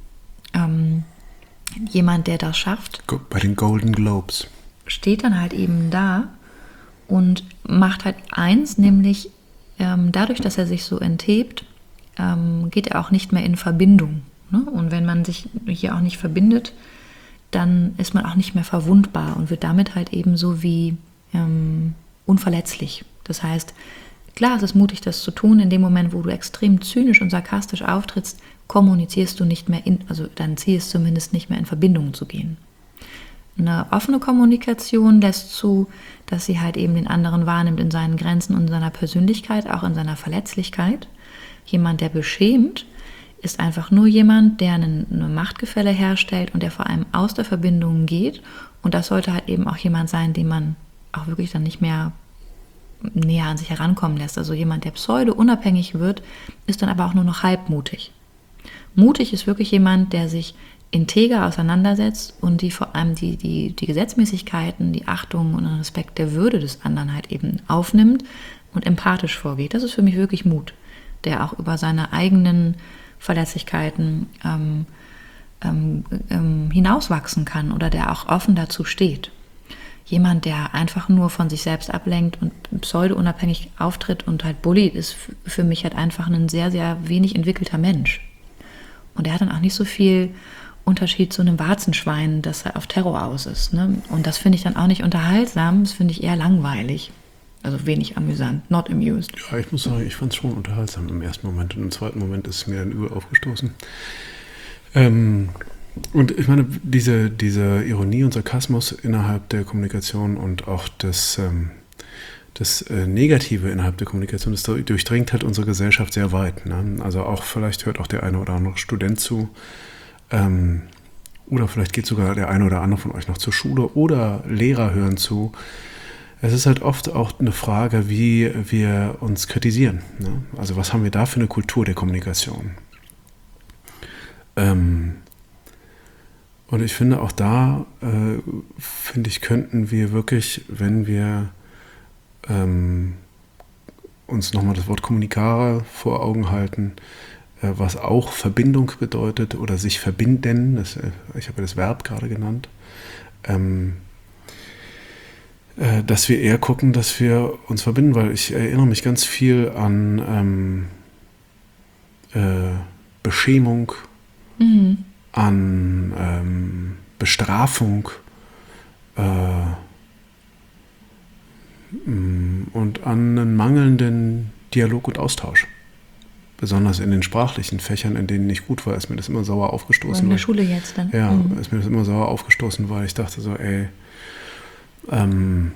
Ähm, jemand, der das schafft. Bei den Golden Globes. Steht dann halt eben da und macht halt eins, nämlich ähm, dadurch, dass er sich so enthebt, ähm, geht er auch nicht mehr in Verbindung. Ne? Und wenn man sich hier auch nicht verbindet, dann ist man auch nicht mehr verwundbar und wird damit halt eben so wie ähm, unverletzlich. Das heißt, klar, es ist mutig, das zu tun. In dem Moment, wo du extrem zynisch und sarkastisch auftrittst, kommunizierst du nicht mehr in, also dann ziehst du zumindest nicht mehr in Verbindung zu gehen. Eine offene Kommunikation lässt zu, dass sie halt eben den anderen wahrnimmt in seinen Grenzen und in seiner Persönlichkeit, auch in seiner Verletzlichkeit. Jemand, der beschämt, ist einfach nur jemand, der eine, eine Machtgefälle herstellt und der vor allem aus der Verbindung geht. Und das sollte halt eben auch jemand sein, den man auch wirklich dann nicht mehr näher an sich herankommen lässt. Also jemand, der pseudo-unabhängig wird, ist dann aber auch nur noch halbmutig. Mutig ist wirklich jemand, der sich integer auseinandersetzt und die vor allem die, die, die Gesetzmäßigkeiten, die Achtung und den Respekt der Würde des anderen halt eben aufnimmt und empathisch vorgeht. Das ist für mich wirklich Mut, der auch über seine eigenen Verletzlichkeiten ähm, ähm, ähm, hinauswachsen kann oder der auch offen dazu steht. Jemand, der einfach nur von sich selbst ablenkt und pseudo-unabhängig auftritt und halt bullied, ist f- für mich halt einfach ein sehr, sehr wenig entwickelter Mensch. Und er hat dann auch nicht so viel Unterschied zu einem Warzenschwein, das auf Terror aus ist. Ne? Und das finde ich dann auch nicht unterhaltsam, das finde ich eher langweilig. Also wenig amüsant, not amused. Ja, ich muss sagen, ich fand es schon unterhaltsam im ersten Moment. Und im zweiten Moment ist es mir dann übel aufgestoßen. Ähm, und ich meine, diese, diese Ironie und Sarkasmus innerhalb der Kommunikation und auch das, ähm, das äh, Negative innerhalb der Kommunikation, das durchdringt halt unsere Gesellschaft sehr weit. Ne? Also auch, vielleicht hört auch der eine oder andere Student zu. Ähm, oder vielleicht geht sogar der eine oder andere von euch noch zur Schule oder Lehrer hören zu. Es ist halt oft auch eine Frage, wie wir uns kritisieren. Ne? Also was haben wir da für eine Kultur der Kommunikation? Ähm und ich finde auch da, äh, finde ich, könnten wir wirklich, wenn wir ähm, uns nochmal das Wort Kommunikare vor Augen halten, äh, was auch Verbindung bedeutet oder sich verbinden, das, äh, ich habe ja das Verb gerade genannt, ähm, dass wir eher gucken, dass wir uns verbinden, weil ich erinnere mich ganz viel an ähm, äh, Beschämung, mhm. an ähm, Bestrafung äh, und an einen mangelnden Dialog und Austausch. Besonders in den sprachlichen Fächern, in denen ich gut war, ist mir das immer sauer aufgestoßen. In der Schule jetzt dann? Ja, mhm. ist mir das immer sauer aufgestoßen, weil ich dachte so, ey, Ähm,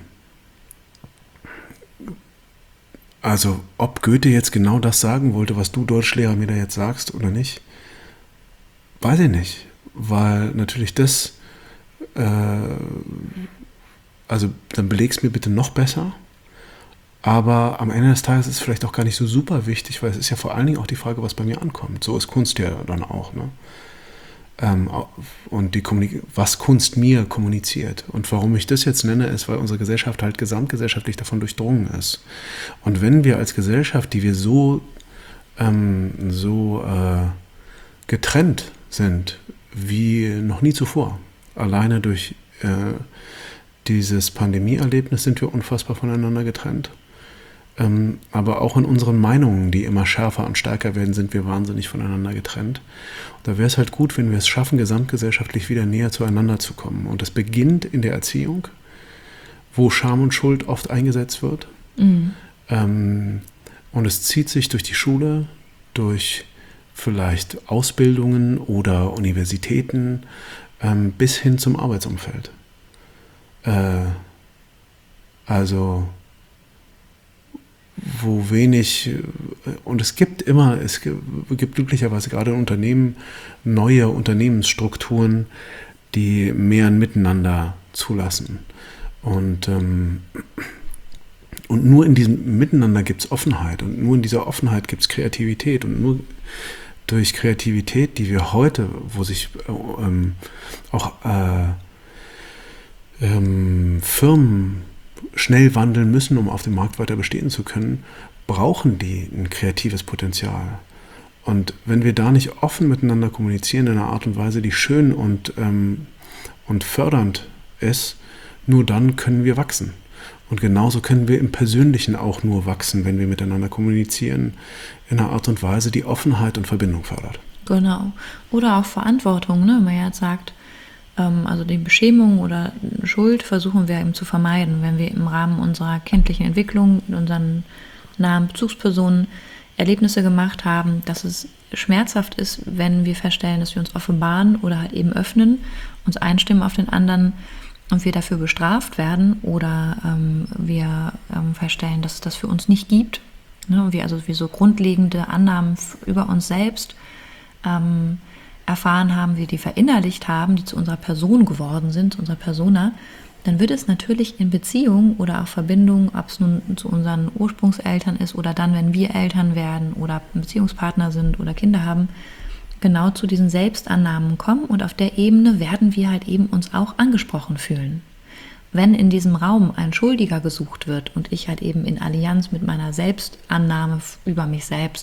also ob Goethe jetzt genau das sagen wollte, was du Deutschlehrer mir da jetzt sagst oder nicht, weiß ich nicht, weil natürlich das, äh, also dann beleg's mir bitte noch besser Aber am Ende des Tages ist es vielleicht auch gar nicht so super wichtig, weil es ist ja vor allen Dingen auch die Frage, was bei mir ankommt. So ist Kunst ja dann auch. Ne? Ähm, und die Kommunik- was Kunst mir kommuniziert. Und warum ich das jetzt nenne, ist, weil unsere Gesellschaft halt gesamtgesellschaftlich davon durchdrungen ist. Und wenn wir als Gesellschaft, die wir so, ähm, so äh, getrennt sind, wie noch nie zuvor, alleine durch äh, dieses Pandemieerlebnis sind wir unfassbar voneinander getrennt. Ähm, aber auch in unseren Meinungen, die immer schärfer und stärker werden, sind wir wahnsinnig voneinander getrennt. Und da wäre es halt gut, wenn wir es schaffen, gesamtgesellschaftlich wieder näher zueinander zu kommen. Und das beginnt in der Erziehung, wo Scham und Schuld oft eingesetzt wird. Mhm. Ähm, und es zieht sich durch die Schule, durch vielleicht Ausbildungen oder Universitäten ähm, bis hin zum Arbeitsumfeld. Äh, also wo wenig, und es gibt immer, es gibt glücklicherweise gerade in Unternehmen neue Unternehmensstrukturen, die mehr ein Miteinander zulassen. Und, ähm, und nur in diesem Miteinander gibt es Offenheit und nur in dieser Offenheit gibt es Kreativität und nur durch Kreativität, die wir heute, wo sich ähm, auch äh, ähm, Firmen schnell wandeln müssen, um auf dem Markt weiter bestehen zu können, brauchen die ein kreatives Potenzial. Und wenn wir da nicht offen miteinander kommunizieren in einer Art und Weise, die schön und, ähm, und fördernd ist, nur dann können wir wachsen. Und genauso können wir im Persönlichen auch nur wachsen, wenn wir miteinander kommunizieren, in einer Art und Weise, die Offenheit und Verbindung fördert. Genau. Oder auch Verantwortung, ne? Wenn man jetzt sagt, also die Beschämung oder Schuld versuchen wir eben zu vermeiden, wenn wir im Rahmen unserer kindlichen Entwicklung mit unseren nahen Bezugspersonen Erlebnisse gemacht haben, dass es schmerzhaft ist, wenn wir feststellen, dass wir uns offenbaren oder halt eben öffnen, uns einstimmen auf den anderen und wir dafür bestraft werden oder ähm, wir ähm, feststellen, dass es das für uns nicht gibt. Ne? Und wir also wir so grundlegende Annahmen über uns selbst ähm, erfahren haben, wir die verinnerlicht haben, die zu unserer Person geworden sind, zu unserer Persona, dann wird es natürlich in Beziehung oder auch Verbindung, ob es nun zu unseren Ursprungseltern ist oder dann, wenn wir Eltern werden oder Beziehungspartner sind oder Kinder haben, genau zu diesen Selbstannahmen kommen und auf der Ebene werden wir halt eben uns auch angesprochen fühlen. Wenn in diesem Raum ein Schuldiger gesucht wird und ich halt eben in Allianz mit meiner Selbstannahme über mich selbst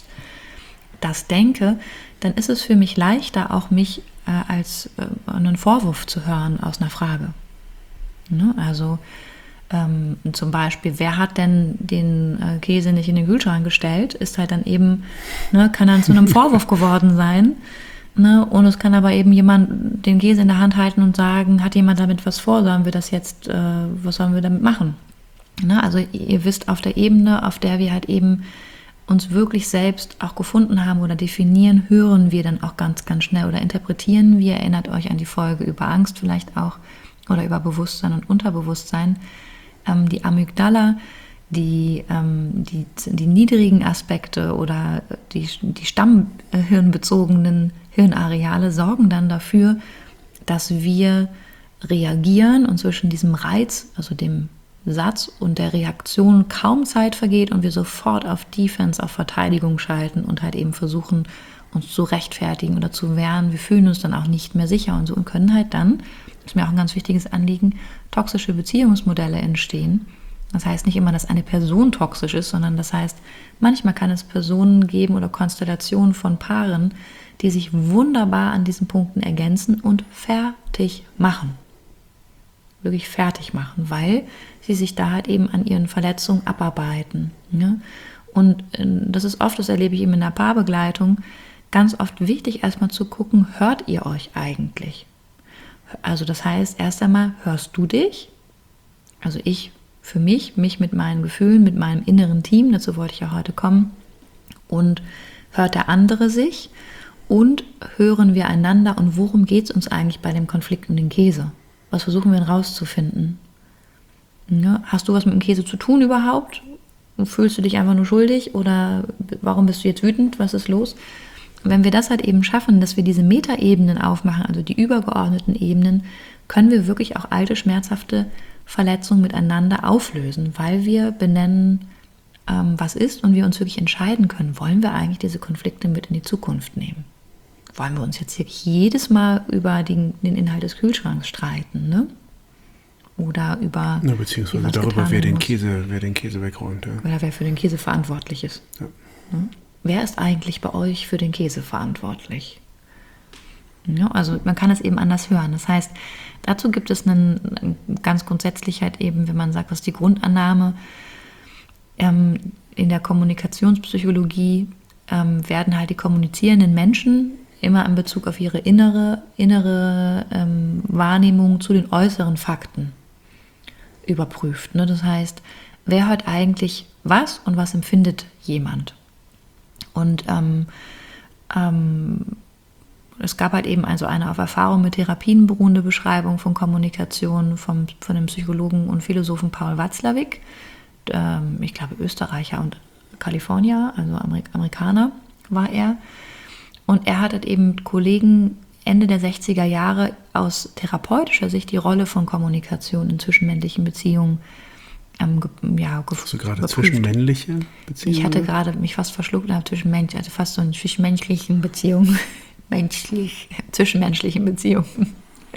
das denke, dann ist es für mich leichter, auch mich äh, als äh, einen Vorwurf zu hören aus einer Frage. Ne? Also ähm, zum Beispiel, wer hat denn den äh, Käse nicht in den Kühlschrank gestellt, ist halt dann eben, ne, kann dann zu einem Vorwurf geworden sein. Ne? Und es kann aber eben jemand den Käse in der Hand halten und sagen, hat jemand damit was vor, sollen wir das jetzt, äh, was sollen wir damit machen? Ne? Also ihr wisst, auf der Ebene, auf der wir halt eben uns wirklich selbst auch gefunden haben oder definieren, hören wir dann auch ganz, ganz schnell oder interpretieren wir, erinnert euch an die Folge über Angst vielleicht auch oder über Bewusstsein und Unterbewusstsein, ähm, die Amygdala, die, ähm, die, die niedrigen Aspekte oder die, die stammhirnbezogenen Hirnareale sorgen dann dafür, dass wir reagieren und zwischen diesem Reiz, also dem Satz und der Reaktion kaum Zeit vergeht und wir sofort auf Defense, auf Verteidigung schalten und halt eben versuchen, uns zu rechtfertigen oder zu wehren. Wir fühlen uns dann auch nicht mehr sicher und so und können halt dann, das ist mir auch ein ganz wichtiges Anliegen, toxische Beziehungsmodelle entstehen. Das heißt nicht immer, dass eine Person toxisch ist, sondern das heißt, manchmal kann es Personen geben oder Konstellationen von Paaren, die sich wunderbar an diesen Punkten ergänzen und fertig machen. Wirklich fertig machen, weil sie sich da halt eben an ihren Verletzungen abarbeiten. Ne? Und das ist oft, das erlebe ich eben in der Paarbegleitung, ganz oft wichtig, erstmal zu gucken, hört ihr euch eigentlich? Also das heißt, erst einmal hörst du dich, also ich für mich, mich mit meinen Gefühlen, mit meinem inneren Team, dazu wollte ich ja heute kommen, und hört der andere sich und hören wir einander und worum geht es uns eigentlich bei dem Konflikt um den Käse? Was versuchen wir denn rauszufinden? Ja, hast du was mit dem Käse zu tun überhaupt? Fühlst du dich einfach nur schuldig oder warum bist du jetzt wütend? Was ist los? Wenn wir das halt eben schaffen, dass wir diese Metaebenen aufmachen, also die übergeordneten Ebenen, können wir wirklich auch alte, schmerzhafte Verletzungen miteinander auflösen, weil wir benennen, ähm, was ist und wir uns wirklich entscheiden können, wollen wir eigentlich diese Konflikte mit in die Zukunft nehmen? Wollen wir uns jetzt wirklich jedes Mal über den, den Inhalt des Kühlschranks streiten, ne? Oder über... Ja, beziehungsweise darüber, wer den, Käse, wer den Käse wegräumt. Ja. Oder wer für den Käse verantwortlich ist. Ja. Ne? Wer ist eigentlich bei euch für den Käse verantwortlich? Ja, also man kann es eben anders hören. Das heißt, dazu gibt es einen, ganz grundsätzlich halt eben, wenn man sagt, was ist die Grundannahme, ähm, in der Kommunikationspsychologie ähm, werden halt die kommunizierenden Menschen immer in Bezug auf ihre innere, innere ähm, Wahrnehmung zu den äußeren Fakten überprüft. Ne? Das heißt, wer hört eigentlich was und was empfindet jemand? Und ähm, ähm, es gab halt eben also eine auf Erfahrung mit Therapien beruhende Beschreibung von Kommunikation vom, von dem Psychologen und Philosophen Paul Watzlawick, ähm, ich glaube Österreicher und Kalifornier, also Amerik- Amerikaner war er. Und er hat halt eben mit Kollegen Ende der sechziger Jahre aus therapeutischer Sicht die Rolle von Kommunikation in zwischenmännlichen Beziehungen ähm, ge, ja, ge, Hast du gerade zwischenmännliche Beziehungen? Ich hatte gerade mich fast verschluckt, zwischen Mensch, also fast so in zwischenmenschlichen Beziehungen, menschlich, zwischenmenschlichen Beziehungen.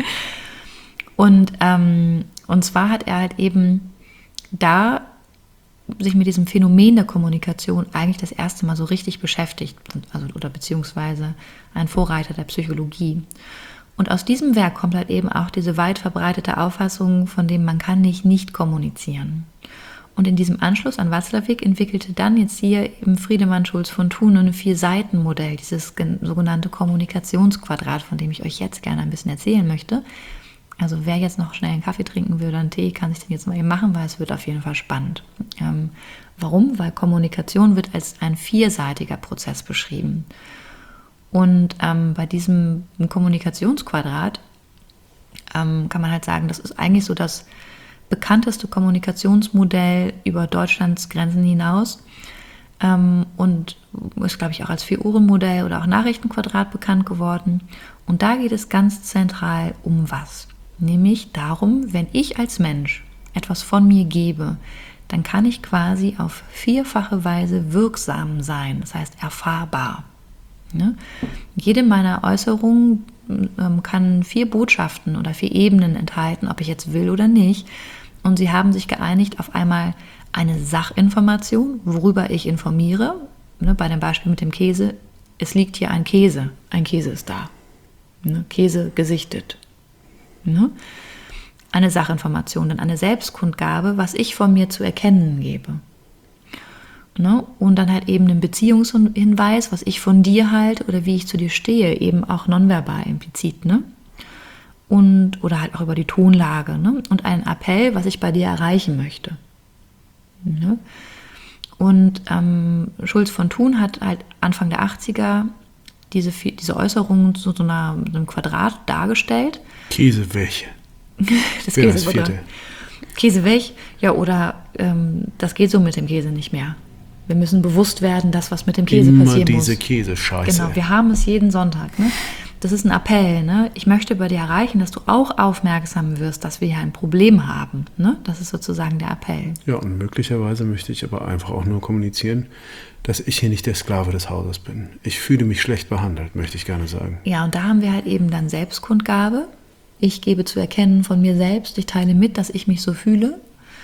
Und, ähm, und zwar hat er halt eben da sich mit diesem Phänomen der Kommunikation eigentlich das erste Mal so richtig beschäftigt, also, oder beziehungsweise ein Vorreiter der Psychologie. Und aus diesem Werk kommt halt eben auch diese weit verbreitete Auffassung, von dem man kann nicht nicht kommunizieren. Und in diesem Anschluss an Watzlawick entwickelte dann jetzt hier eben Friedemann Schulz von Thun ein Vier-Seiten-Modell, dieses sogenannte Kommunikationsquadrat, von dem ich euch jetzt gerne ein bisschen erzählen möchte. Also wer jetzt noch schnell einen Kaffee trinken will oder einen Tee, kann sich den jetzt mal eben machen, weil es wird auf jeden Fall spannend. Ähm, warum? Weil Kommunikation wird als ein vierseitiger Prozess beschrieben. Und ähm, bei diesem Kommunikationsquadrat ähm, kann man halt sagen, das ist eigentlich so das bekannteste Kommunikationsmodell über Deutschlands Grenzen hinaus ähm, und ist, glaube ich, auch als Vier-Uhren-Modell oder auch Nachrichtenquadrat bekannt geworden. Und da geht es ganz zentral um was? Nämlich darum, wenn ich als Mensch etwas von mir gebe, dann kann ich quasi auf vierfache Weise wirksam sein, das heißt erfahrbar. Ne? Jede meiner Äußerungen ähm, kann vier Botschaften oder vier Ebenen enthalten, ob ich jetzt will oder nicht. Und sie haben sich geeinigt auf einmal eine Sachinformation, worüber ich informiere. Ne, bei dem Beispiel mit dem Käse, es liegt hier ein Käse, ein Käse ist da. Ne, Käse gesichtet. Ne? Eine Sachinformation, dann eine Selbstkundgabe, was ich von mir zu erkennen gebe. Ne? Und dann halt eben einen Beziehungshinweis, was ich von dir halte oder wie ich zu dir stehe, eben auch nonverbal implizit. Ne? Und, oder halt auch über die Tonlage. Ne? Und einen Appell, was ich bei dir erreichen möchte. Ne? Und ähm, Schulz von Thun hat halt Anfang der achtziger diese, diese Äußerungen zu so, einer, so einem Quadrat dargestellt. Käse weg. Das Käse das vierte. Käse weg, ja, oder ähm, das geht so mit dem Käse nicht mehr. Wir müssen bewusst werden, dass was mit dem Käse Immer passieren diese muss. Käsescheiße. Genau, wir haben es jeden Sonntag. Ne? Das ist ein Appell. Ne? Ich möchte bei dir erreichen, dass du auch aufmerksam wirst, dass wir hier ein Problem haben. Ne? Das ist sozusagen der Appell. Ja, und möglicherweise möchte ich aber einfach auch nur kommunizieren, dass ich hier nicht der Sklave des Hauses bin. Ich fühle mich schlecht behandelt, möchte ich gerne sagen. Ja, und da haben wir halt eben dann Selbstkundgabe. Ich gebe zu erkennen von mir selbst, ich teile mit, dass ich mich so fühle.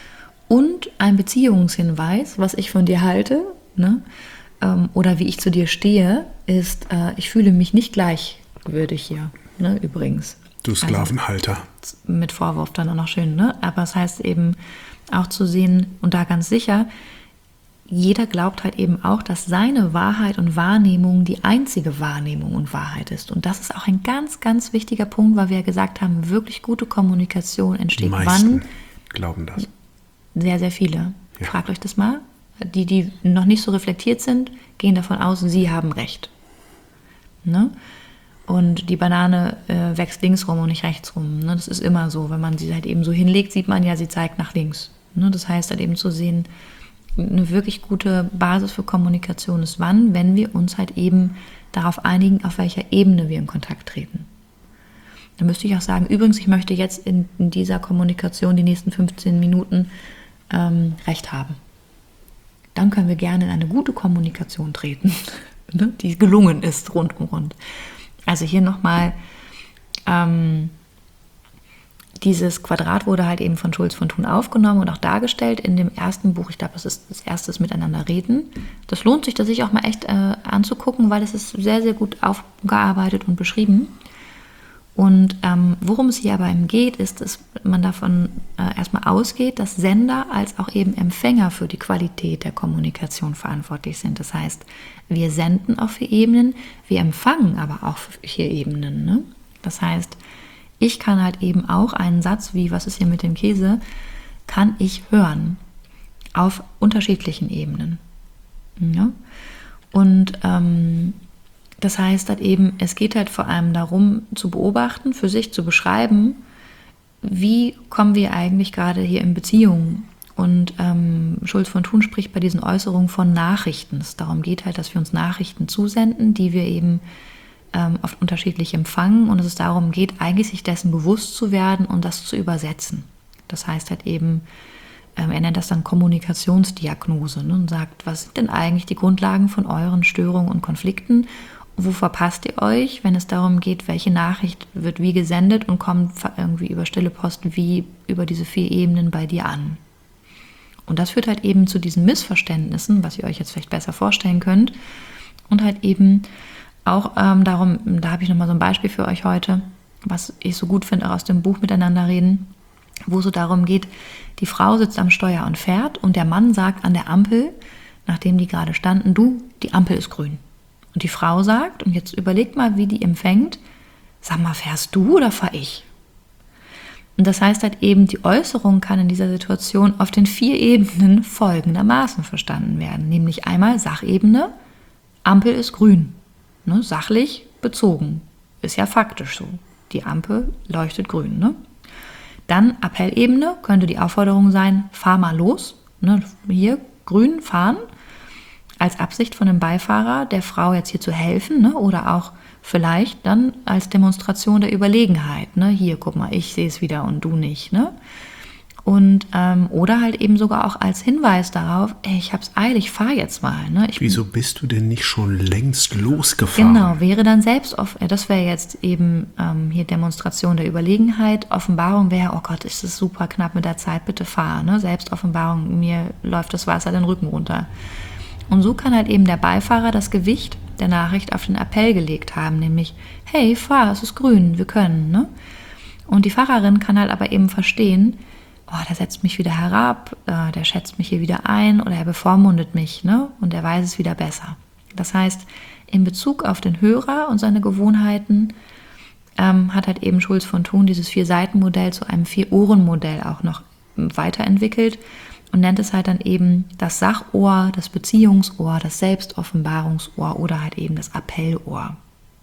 Und ein Beziehungshinweis, was ich von dir halte, ne? ähm, oder wie ich zu dir stehe, ist, äh, ich fühle mich nicht gleichwürdig hier, ne? Übrigens. Du Sklavenhalter. Also, mit Vorwurf dann auch noch schön, ne? Aber es heißt eben auch zu sehen, und da ganz sicher, jeder glaubt halt eben auch, dass seine Wahrheit und Wahrnehmung die einzige Wahrnehmung und Wahrheit ist. Und das ist auch ein ganz, ganz wichtiger Punkt, weil wir ja gesagt haben, wirklich gute Kommunikation entsteht. Die meisten wann? Glauben das. Sehr, sehr viele. Ja. Fragt euch das mal. Die, die noch nicht so reflektiert sind, gehen davon aus, sie haben recht. Ne? Und die Banane äh, wächst links rum und nicht rechts rum. Ne? Das ist immer so. Wenn man sie halt eben so hinlegt, sieht man ja, sie zeigt nach links. Ne? Das heißt halt eben zu sehen, eine wirklich gute Basis für Kommunikation ist wann, wenn wir uns halt eben darauf einigen, auf welcher Ebene wir in Kontakt treten. Da müsste ich auch sagen, übrigens, ich möchte jetzt in, in dieser Kommunikation die nächsten fünfzehn Minuten ähm, Recht haben. dann können wir gerne in eine gute Kommunikation treten, die gelungen ist rund um rund. Also hier nochmal, ähm, dieses Quadrat wurde halt eben von Schulz von Thun aufgenommen und auch dargestellt in dem ersten Buch. Ich glaube, das ist das erste Miteinander reden. Das lohnt sich, das sich auch mal echt äh, anzugucken, weil es ist sehr, sehr gut aufgearbeitet und beschrieben. Und ähm, worum es hier aber eben geht, ist, dass man davon äh, erstmal ausgeht, dass Sender als auch eben Empfänger für die Qualität der Kommunikation verantwortlich sind. Das heißt, wir senden auf vier Ebenen, wir empfangen aber auch auf vier Ebenen. Ne? Das heißt, ich kann halt eben auch einen Satz wie, was ist hier mit dem Käse, kann ich hören auf unterschiedlichen Ebenen. Ja? Und ähm, das heißt halt eben, es geht halt vor allem darum zu beobachten, für sich zu beschreiben, wie kommen wir eigentlich gerade hier in Beziehungen. Und ähm, Schulz von Thun spricht bei diesen Äußerungen von Nachrichten. Es darum geht halt, dass wir uns Nachrichten zusenden, die wir eben oft unterschiedlich empfangen und es darum geht, eigentlich sich dessen bewusst zu werden und das zu übersetzen. Das heißt halt eben, er nennt das dann Kommunikationsdiagnose, ne, und sagt, was sind denn eigentlich die Grundlagen von euren Störungen und Konflikten? Wo verpasst ihr euch, wenn es darum geht, welche Nachricht wird wie gesendet und kommt irgendwie über stille Post wie über diese vier Ebenen bei dir an? Und das führt halt eben zu diesen Missverständnissen, was ihr euch jetzt vielleicht besser vorstellen könnt, und halt eben auch ähm, darum, da habe ich nochmal so ein Beispiel für euch heute, was ich so gut finde, auch aus dem Buch Miteinander reden, wo es so darum geht, die Frau sitzt am Steuer und fährt und der Mann sagt an der Ampel, nachdem die gerade standen, du, die Ampel ist grün. Und die Frau sagt, und jetzt überlegt mal, wie die empfängt, sag mal, fährst du oder fahr ich? Und das heißt halt eben, die Äußerung kann in dieser Situation auf den vier Ebenen folgendermaßen verstanden werden, nämlich einmal Sachebene, Ampel ist grün. Ne, sachlich bezogen. Ist ja faktisch so. Die Ampel leuchtet grün. Ne? Dann Appellebene könnte die Aufforderung sein, fahr mal los. Ne, hier grün fahren. Als Absicht von dem Beifahrer, der Frau jetzt hier zu helfen. Ne, oder auch vielleicht dann als Demonstration der Überlegenheit. Ne? Hier, guck mal, ich sehe es wieder und du nicht. Ne? Und, ähm, oder halt eben sogar auch als Hinweis darauf, ey, ich hab's eilig, fahr jetzt mal. Ne? Ich Wieso bist du denn nicht schon längst losgefahren? Genau, wäre dann selbst, auf, das wäre jetzt eben ähm, hier Demonstration der Überlegenheit. Offenbarung wäre, oh Gott, ist es super knapp mit der Zeit, bitte fahr. Ne? Selbstoffenbarung, mir läuft das Wasser den Rücken runter. Und so kann halt eben der Beifahrer das Gewicht der Nachricht auf den Appell gelegt haben, nämlich, hey, fahr, es ist grün, wir können. Ne? Und die Fahrerin kann halt aber eben verstehen, oh, der setzt mich wieder herab, äh, der schätzt mich hier wieder ein oder er bevormundet mich, ne? Und er weiß es wieder besser. Das heißt, in Bezug auf den Hörer und seine Gewohnheiten ähm, hat halt eben Schulz von Thun dieses Vier-Seiten-Modell zu einem Vier-Ohren-Modell auch noch weiterentwickelt und nennt es halt dann eben das Sachohr, das Beziehungsohr, das Selbstoffenbarungsohr oder halt eben das Appellohr.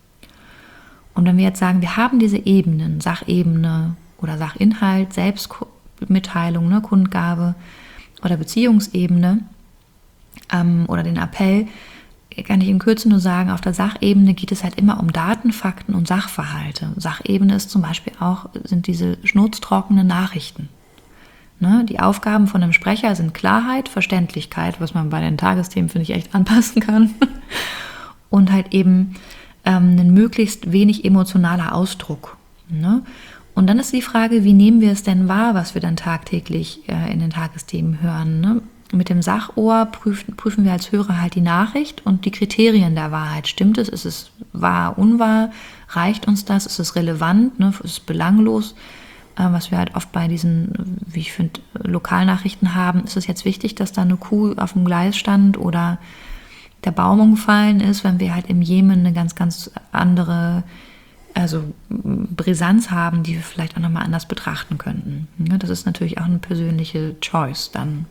Und wenn wir jetzt sagen, wir haben diese Ebenen, Sachebene oder Sachinhalt, Selbstmitteilung, ne, Kundgabe oder Beziehungsebene ähm, oder den Appell, kann ich in Kürze nur sagen, auf der Sachebene geht es halt immer um Daten, Fakten und Sachverhalte. Sachebene ist zum Beispiel auch, sind diese schnurztrockenen Nachrichten. Ne, die Aufgaben von einem Sprecher sind Klarheit, Verständlichkeit, was man bei den Tagesthemen, finde ich, echt anpassen kann. Und halt eben ähm, ein möglichst wenig emotionaler Ausdruck. Ne? Und dann ist die Frage, wie nehmen wir es denn wahr, was wir dann tagtäglich äh, in den Tagesthemen hören? Ne? Mit dem Sachohr prüfen, prüfen wir als Hörer halt die Nachricht und die Kriterien der Wahrheit. Stimmt es? Ist es wahr, unwahr? Reicht uns das? Ist es relevant? Ne? Ist es belanglos? Äh, was wir halt oft bei diesen, wie ich finde, Lokalnachrichten haben. Ist es jetzt wichtig, dass da eine Kuh auf dem Gleis stand oder der Baum umgefallen ist, wenn wir halt im Jemen eine ganz, ganz andere also Brisanz haben, die wir vielleicht auch nochmal anders betrachten könnten. Ja, das ist natürlich auch eine persönliche Choice dann.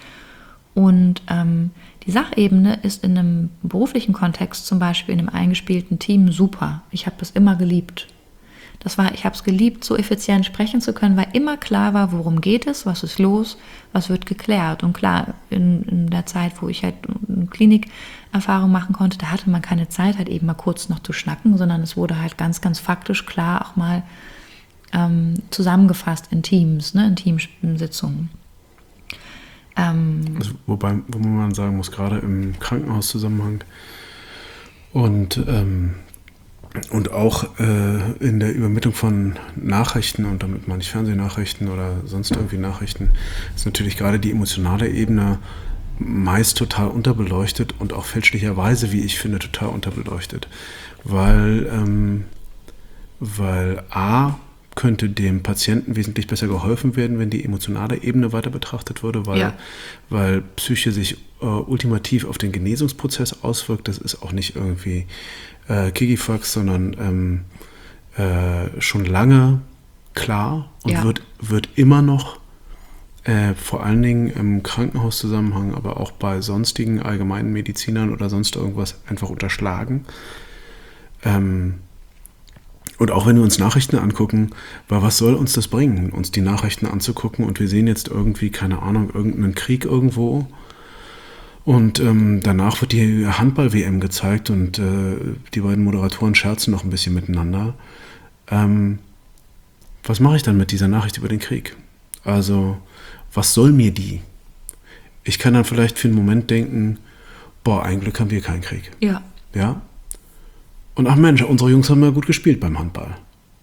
Und ähm, die Sachebene ist in einem beruflichen Kontext, zum Beispiel in einem eingespielten Team, super. Ich habe das immer geliebt. Das war, ich habe es geliebt, so effizient sprechen zu können, weil immer klar war, worum geht es, was ist los, was wird geklärt. Und klar, in, in der Zeit, wo ich halt eine Klinikerfahrung machen konnte, da hatte man keine Zeit, halt eben mal kurz noch zu schnacken, sondern es wurde halt ganz, ganz faktisch klar auch mal ähm, zusammengefasst in Teams, ne, in Teamsitzungen. Ähm, also, wobei, wo man sagen muss, gerade im Krankenhauszusammenhang und, ähm, und auch äh, in der Übermittlung von Nachrichten, und damit meine ich Fernsehnachrichten oder sonst irgendwie Nachrichten, ist natürlich gerade die emotionale Ebene meist total unterbeleuchtet und auch fälschlicherweise, wie ich finde, total unterbeleuchtet. Weil, ähm, weil A, könnte dem Patienten wesentlich besser geholfen werden, wenn die emotionale Ebene weiter betrachtet würde, weil, ja. weil Psyche sich äh, ultimativ auf den Genesungsprozess auswirkt. Das ist auch nicht irgendwie äh, Kikifax, sondern ähm, äh, schon lange klar und Ja. wird, wird immer noch Äh, vor allen Dingen im Krankenhauszusammenhang, aber auch bei sonstigen allgemeinen Medizinern oder sonst irgendwas einfach unterschlagen. Ähm, und auch wenn wir uns Nachrichten angucken, weil was soll uns das bringen, uns die Nachrichten anzugucken und wir sehen jetzt irgendwie, keine Ahnung, irgendeinen Krieg irgendwo und ähm, danach wird die Handball-W M gezeigt und äh, die beiden Moderatoren scherzen noch ein bisschen miteinander. Ähm, was mache ich dann mit dieser Nachricht über den Krieg? Also, was soll mir die? Ich kann dann vielleicht für einen Moment denken, boah, ein Glück haben wir keinen Krieg. Ja. Ja? Und ach Mensch, unsere Jungs haben ja gut gespielt beim Handball.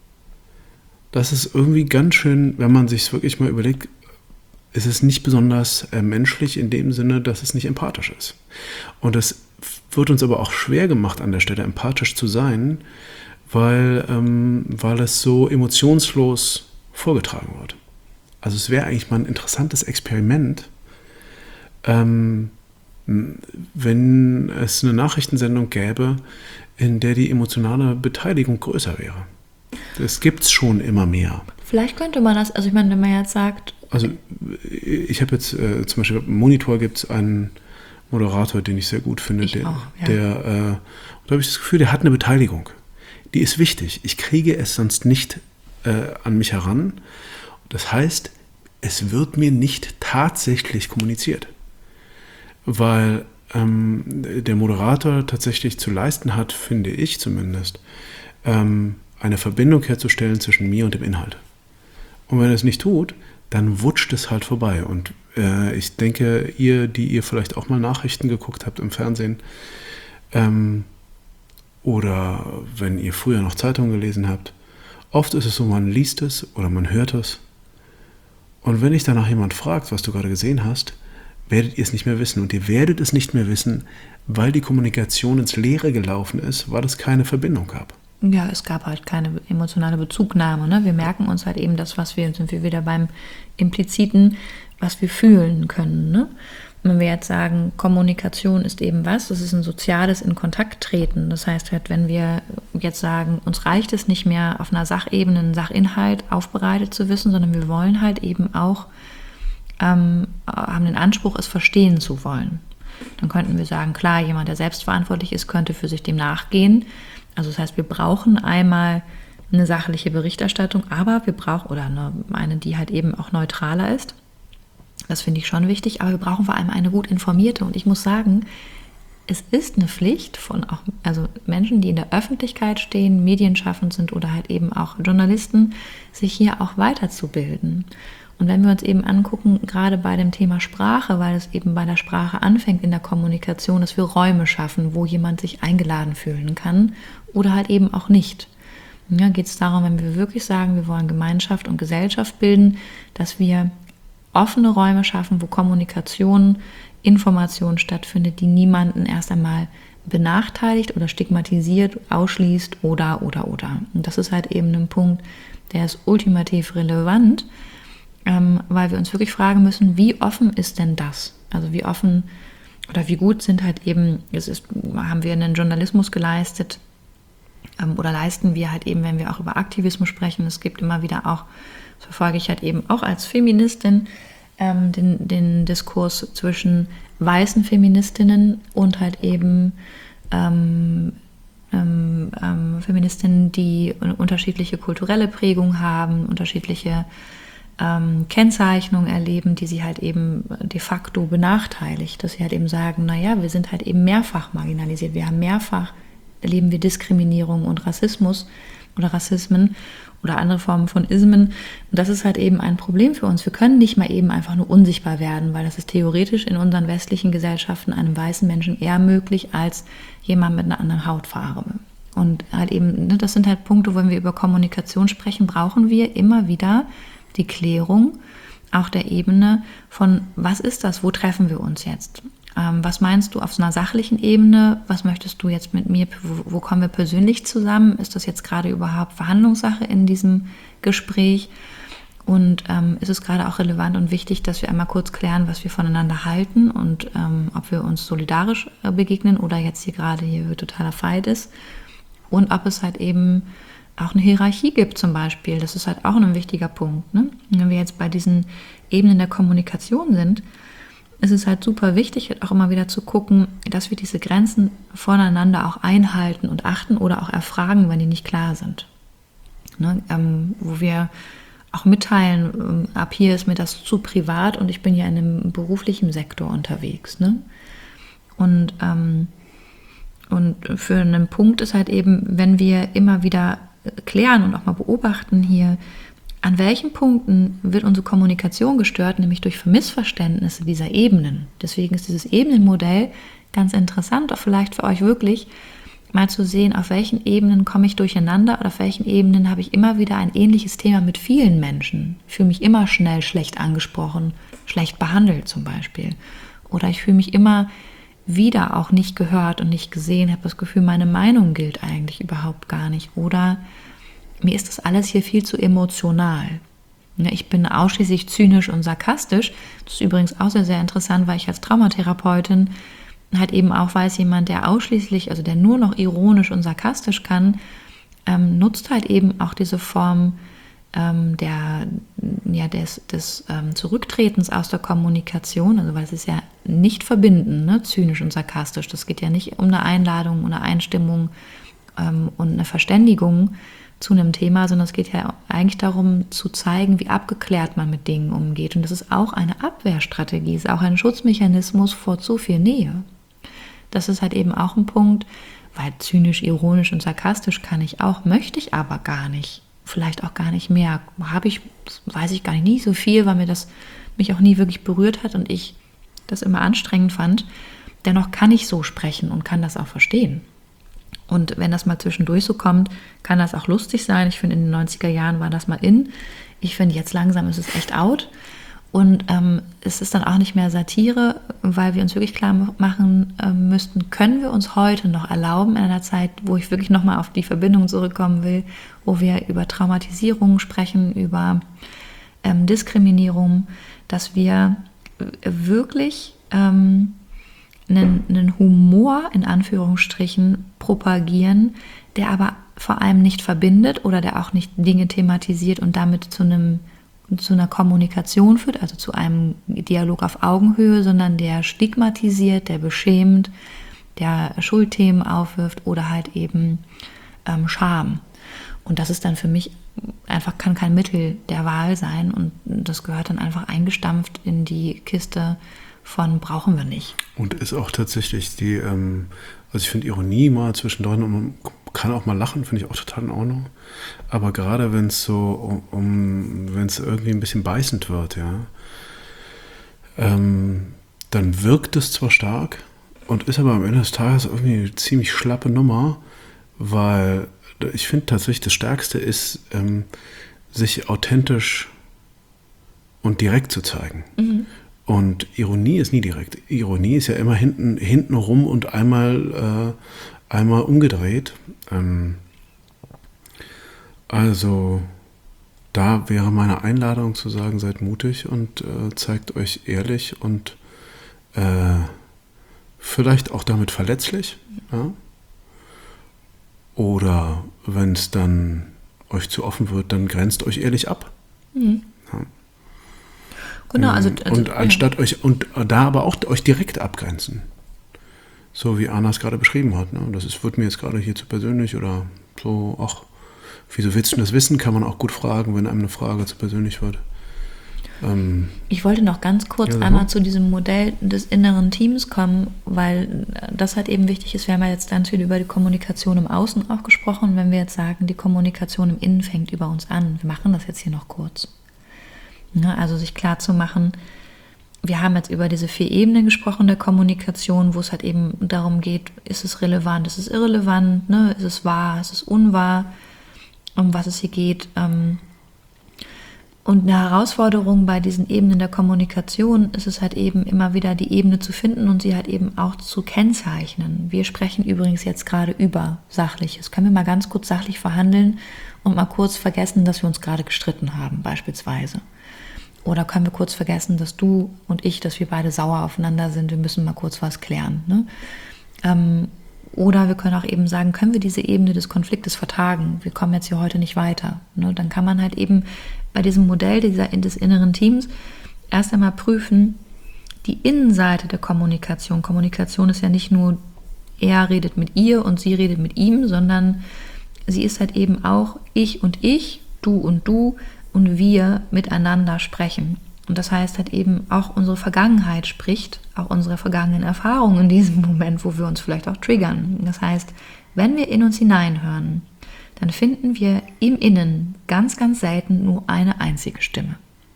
Das ist irgendwie ganz schön, wenn man sich es wirklich mal überlegt, ist es nicht besonders äh, menschlich in dem Sinne, dass es nicht empathisch ist. Und es wird uns aber auch schwer gemacht, an der Stelle empathisch zu sein, weil, ähm, weil es so emotionslos vorgetragen wird. Also es wäre eigentlich mal ein interessantes Experiment, ähm, wenn es eine Nachrichtensendung gäbe, in der die emotionale Beteiligung größer wäre. Das gibt es schon immer mehr. Vielleicht könnte man das, also ich meine, wenn man jetzt sagt... Also ich habe jetzt äh, zum Beispiel im Monitor gibt es einen Moderator, den ich sehr gut finde. Ich der, auch, ja. der, äh, da habe ich das Gefühl, der hat eine Beteiligung. Die ist wichtig. Ich kriege es sonst nicht äh, an mich heran. Das heißt, es wird mir nicht tatsächlich kommuniziert, weil ähm, der Moderator tatsächlich zu leisten hat, finde ich zumindest, ähm, eine Verbindung herzustellen zwischen mir und dem Inhalt. Und wenn er es nicht tut, dann wutscht es halt vorbei. Und äh, ich denke, ihr, die ihr vielleicht auch mal Nachrichten geguckt habt im Fernsehen, ähm, oder wenn ihr früher noch Zeitungen gelesen habt, oft ist es so, man liest es oder man hört es. Und wenn dich danach jemand fragt, was du gerade gesehen hast, werdet ihr es nicht mehr wissen. Und ihr werdet es nicht mehr wissen, weil die Kommunikation ins Leere gelaufen ist, weil es keine Verbindung gab. Ja, es gab halt keine emotionale Bezugnahme. Ne? Wir merken uns halt eben das, was wir, sind wir wieder beim Impliziten, was wir fühlen können. Ne? Und wenn wir jetzt sagen, Kommunikation ist eben was, das ist ein soziales in Kontakt treten. Das heißt, wenn wir jetzt sagen, uns reicht es nicht mehr auf einer Sachebene, einen Sachinhalt aufbereitet zu wissen, sondern wir wollen halt eben auch, ähm, haben den Anspruch, es verstehen zu wollen. Dann könnten wir sagen, klar, jemand, der selbstverantwortlich ist, könnte für sich dem nachgehen. Also das heißt, wir brauchen einmal eine sachliche Berichterstattung, aber wir brauchen, oder eine, eine, die halt eben auch neutraler ist. Das finde ich schon wichtig, aber wir brauchen vor allem eine gut informierte. Und ich muss sagen, es ist eine Pflicht von auch, also Menschen, die in der Öffentlichkeit stehen, medienschaffend sind oder halt eben auch Journalisten, sich hier auch weiterzubilden. Und wenn wir uns eben angucken, gerade bei dem Thema Sprache, weil es eben bei der Sprache anfängt in der Kommunikation, dass wir Räume schaffen, wo jemand sich eingeladen fühlen kann oder halt eben auch nicht. Ja, geht es darum, wenn wir wirklich sagen, wir wollen Gemeinschaft und Gesellschaft bilden, dass wir offene Räume schaffen, wo Kommunikation, Information stattfindet, die niemanden erst einmal benachteiligt oder stigmatisiert, ausschließt oder, oder, oder. Und das ist halt eben ein Punkt, der ist ultimativ relevant, ähm, weil wir uns wirklich fragen müssen, wie offen ist denn das? Also wie offen oder wie gut sind halt eben, es ist, haben wir einen Journalismus geleistet ähm, oder leisten wir halt eben, wenn wir auch über Aktivismus sprechen. Es gibt immer wieder auch, das verfolge ich halt eben auch als Feministin, ähm, den, den Diskurs zwischen weißen Feministinnen und halt eben ähm, ähm, ähm, Feministinnen, die eine unterschiedliche kulturelle Prägung haben, unterschiedliche ähm, Kennzeichnungen erleben, die sie halt eben de facto benachteiligt, dass sie halt eben sagen, naja, wir sind halt eben mehrfach marginalisiert, wir haben mehrfach, erleben wir Diskriminierung und Rassismus, oder Rassismen oder andere Formen von Ismen. Und das ist halt eben ein Problem für uns. Wir können nicht mal eben einfach nur unsichtbar werden, weil das ist theoretisch in unseren westlichen Gesellschaften einem weißen Menschen eher möglich als jemand mit einer anderen Hautfarbe. Und halt eben, das sind halt Punkte, wenn wir über Kommunikation sprechen, brauchen wir immer wieder die Klärung auch der Ebene von, was ist das, wo treffen wir uns jetzt? Ähm, was meinst du auf so einer sachlichen Ebene? Was möchtest du jetzt mit mir? Wo, wo kommen wir persönlich zusammen? Ist das jetzt gerade überhaupt Verhandlungssache in diesem Gespräch? Und ähm, ist es gerade auch relevant und wichtig, dass wir einmal kurz klären, was wir voneinander halten und ähm, ob wir uns solidarisch äh, begegnen oder jetzt hier gerade hier totaler Fight ist? Und ob es halt eben auch eine Hierarchie gibt zum Beispiel. Das ist halt auch ein wichtiger Punkt. Ne? Wenn wir jetzt bei diesen Ebenen der Kommunikation sind, ist es halt super wichtig, auch immer wieder zu gucken, dass wir diese Grenzen voneinander auch einhalten und achten oder auch erfragen, wenn die nicht klar sind. Ne? Ähm, wo wir auch mitteilen, ähm, ab hier ist mir das zu privat und ich bin ja in einem beruflichen Sektor unterwegs. Ne? Und ähm, Und für einen Punkt ist halt eben, wenn wir immer wieder klären und auch mal beobachten hier, an welchen Punkten wird unsere Kommunikation gestört, nämlich durch Missverständnisse dieser Ebenen. Deswegen ist dieses Ebenenmodell ganz interessant, auch vielleicht für euch wirklich mal zu sehen, auf welchen Ebenen komme ich durcheinander oder auf welchen Ebenen habe ich immer wieder ein ähnliches Thema mit vielen Menschen. Ich fühle mich immer schnell schlecht angesprochen, schlecht behandelt zum Beispiel. Oder ich fühle mich immer wieder auch nicht gehört und nicht gesehen, habe das Gefühl, meine Meinung gilt eigentlich überhaupt gar nicht. Oder mir ist das alles hier viel zu emotional. Ich bin ausschließlich zynisch und sarkastisch. Das ist übrigens auch sehr, sehr interessant, weil ich als Traumatherapeutin halt eben auch weiß, jemand, der ausschließlich, also der nur noch ironisch und sarkastisch kann, ähm, nutzt halt eben auch diese Form ähm, der, ja, des, des ähm, Zurücktretens aus der Kommunikation, also weil es ist ja nicht verbinden, ne, zynisch und sarkastisch. Das geht ja nicht um eine Einladung, eine Einstimmung ähm, und eine Verständigung zu einem Thema, sondern es geht ja eigentlich darum zu zeigen, wie abgeklärt man mit Dingen umgeht. Und das ist auch eine Abwehrstrategie, ist auch ein Schutzmechanismus vor zu viel Nähe. Das ist halt eben auch ein Punkt, weil zynisch, ironisch und sarkastisch kann ich auch, möchte ich aber gar nicht. Vielleicht auch gar nicht mehr. Habe ich, weiß ich gar nicht, nie so viel, weil mir das mich auch nie wirklich berührt hat und ich das immer anstrengend fand. Dennoch kann ich so sprechen und kann das auch verstehen. Und wenn das mal zwischendurch so kommt, kann das auch lustig sein. Ich finde, in den neunziger Jahren war das mal in. Ich finde, jetzt langsam ist es echt out. Und ähm, es ist dann auch nicht mehr Satire, weil wir uns wirklich klar machen äh, müssten, können wir uns heute noch erlauben, in einer Zeit, wo ich wirklich nochmal auf die Verbindung zurückkommen will, wo wir über Traumatisierung sprechen, über ähm, Diskriminierung, dass wir wirklich ähm, einen, einen Humor in Anführungsstrichen propagieren, der aber vor allem nicht verbindet oder der auch nicht Dinge thematisiert und damit zu einem zu einer Kommunikation führt, also zu einem Dialog auf Augenhöhe, sondern der stigmatisiert, der beschämt, der Schuldthemen aufwirft oder halt eben ähm, Scham. Und das ist dann für mich einfach, kann kein Mittel der Wahl sein und das gehört dann einfach eingestampft in die Kiste von brauchen wir nicht. Und ist auch tatsächlich die, ähm, also ich finde Ironie mal zwischendrin, und man kann auch mal lachen, finde ich auch total in Ordnung. Aber gerade wenn es so um, um wenn es irgendwie ein bisschen beißend wird, ja, ähm, dann wirkt es zwar stark und ist aber am Ende des Tages irgendwie eine ziemlich schlappe Nummer, weil ich finde tatsächlich das Stärkste ist, ähm, sich authentisch und direkt zu zeigen. Mhm. Und Ironie ist nie direkt. Ironie ist ja immer hinten, hinten rum und einmal, äh, einmal umgedreht. Ähm, also da wäre meine Einladung zu sagen, seid mutig und äh, zeigt euch ehrlich und äh, vielleicht auch damit verletzlich. Ja? Oder wenn es dann euch zu offen wird, dann grenzt euch ehrlich ab. Mhm. Ja. Genau, also, also und anstatt ja. euch und da aber auch euch direkt abgrenzen. So wie Anna es gerade beschrieben hat. Ne? Das ist, wird mir jetzt gerade hier zu persönlich oder so, ach, wieso willst du das wissen? Kann man auch gut fragen, wenn einem eine Frage zu persönlich wird. Ähm, ich wollte noch ganz kurz ja, einmal zu diesem Modell des inneren Teams kommen, weil das halt eben wichtig ist. Wir haben ja jetzt ganz viel über die Kommunikation im Außen auch gesprochen. Wenn wir jetzt sagen, die Kommunikation im Innen fängt über uns an, wir machen das jetzt hier noch kurz. Ja, also sich klar zu machen, wir haben jetzt über diese vier Ebenen gesprochen der Kommunikation, wo es halt eben darum geht, ist es relevant, ist es irrelevant, ne? Ist es wahr, ist es unwahr, um was es hier geht. Und eine Herausforderung bei diesen Ebenen der Kommunikation ist es halt eben immer wieder die Ebene zu finden und sie halt eben auch zu kennzeichnen. Wir sprechen übrigens jetzt gerade über Sachliches. Können wir mal ganz kurz sachlich verhandeln und mal kurz vergessen, dass wir uns gerade gestritten haben beispielsweise. Oder können wir kurz vergessen, dass du und ich, dass wir beide sauer aufeinander sind, wir müssen mal kurz was klären. Ne? Ähm, oder wir können auch eben sagen, können wir diese Ebene des Konfliktes vertagen? Wir kommen jetzt hier heute nicht weiter. Ne? Dann kann man halt eben bei diesem Modell dieser, des inneren Teams erst einmal prüfen, die Innenseite der Kommunikation. Kommunikation ist ja nicht nur, er redet mit ihr und sie redet mit ihm, sondern sie ist halt eben auch ich und ich, du und du, und wir miteinander sprechen. Und das heißt halt eben auch unsere Vergangenheit spricht, auch unsere vergangenen Erfahrungen in diesem Moment, wo wir uns vielleicht auch triggern. Das heißt, wenn wir in uns hineinhören, dann finden wir im Innen ganz, ganz selten nur eine einzige Stimme.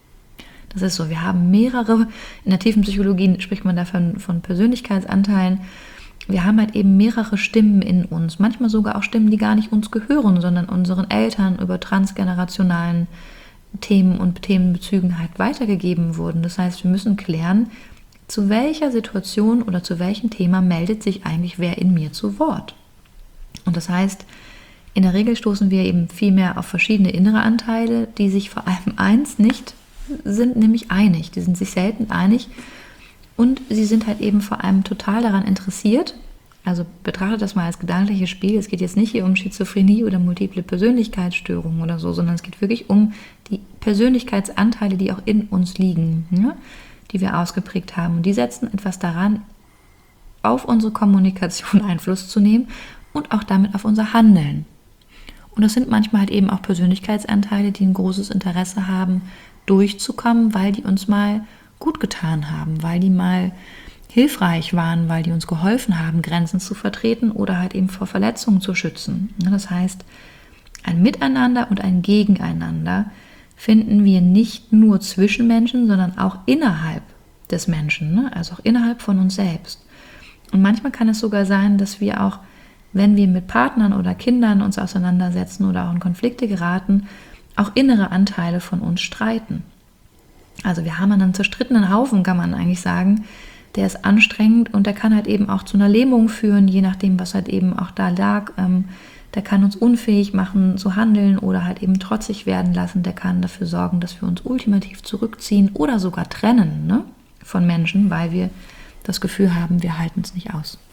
Das ist so, wir haben mehrere, in der tiefen Psychologie spricht man davon von Persönlichkeitsanteilen, wir haben halt eben mehrere Stimmen in uns, manchmal sogar auch Stimmen, die gar nicht uns gehören, sondern unseren Eltern über transgenerationalen Themen und Themenbezügen halt weitergegeben wurden. Das heißt, wir müssen klären, zu welcher Situation oder zu welchem Thema meldet sich eigentlich wer in mir zu Wort. Und das heißt, in der Regel stoßen wir eben viel mehr auf verschiedene innere Anteile, die sich vor allem eins nicht sind, nämlich einig. Die sind sich selten einig und sie sind halt eben vor allem total daran interessiert. Also betrachtet das mal als gedankliches Spiel. Es geht jetzt nicht hier um Schizophrenie oder multiple Persönlichkeitsstörungen oder so, sondern es geht wirklich um die Persönlichkeitsanteile, die auch in uns liegen, ja, die wir ausgeprägt haben. Und die setzen etwas daran, auf unsere Kommunikation Einfluss zu nehmen und auch damit auf unser Handeln. Und das sind manchmal halt eben auch Persönlichkeitsanteile, die ein großes Interesse haben, durchzukommen, weil die uns mal gut getan haben, weil die mal hilfreich waren, weil die uns geholfen haben, Grenzen zu vertreten oder halt eben vor Verletzungen zu schützen. Das heißt, ein Miteinander und ein Gegeneinander finden wir nicht nur zwischen Menschen, sondern auch innerhalb des Menschen, also auch innerhalb von uns selbst. Und manchmal kann es sogar sein, dass wir auch, wenn wir mit Partnern oder Kindern uns auseinandersetzen oder auch in Konflikte geraten, auch innere Anteile von uns streiten. Also wir haben einen zerstrittenen Haufen, kann man eigentlich sagen, der ist anstrengend und der kann halt eben auch zu einer Lähmung führen, je nachdem, was halt eben auch da lag. Ähm, der kann uns unfähig machen zu handeln oder halt eben trotzig werden lassen. Der kann dafür sorgen, dass wir uns ultimativ zurückziehen oder sogar trennen, ne, von Menschen, weil wir das Gefühl haben, wir halten es nicht aus.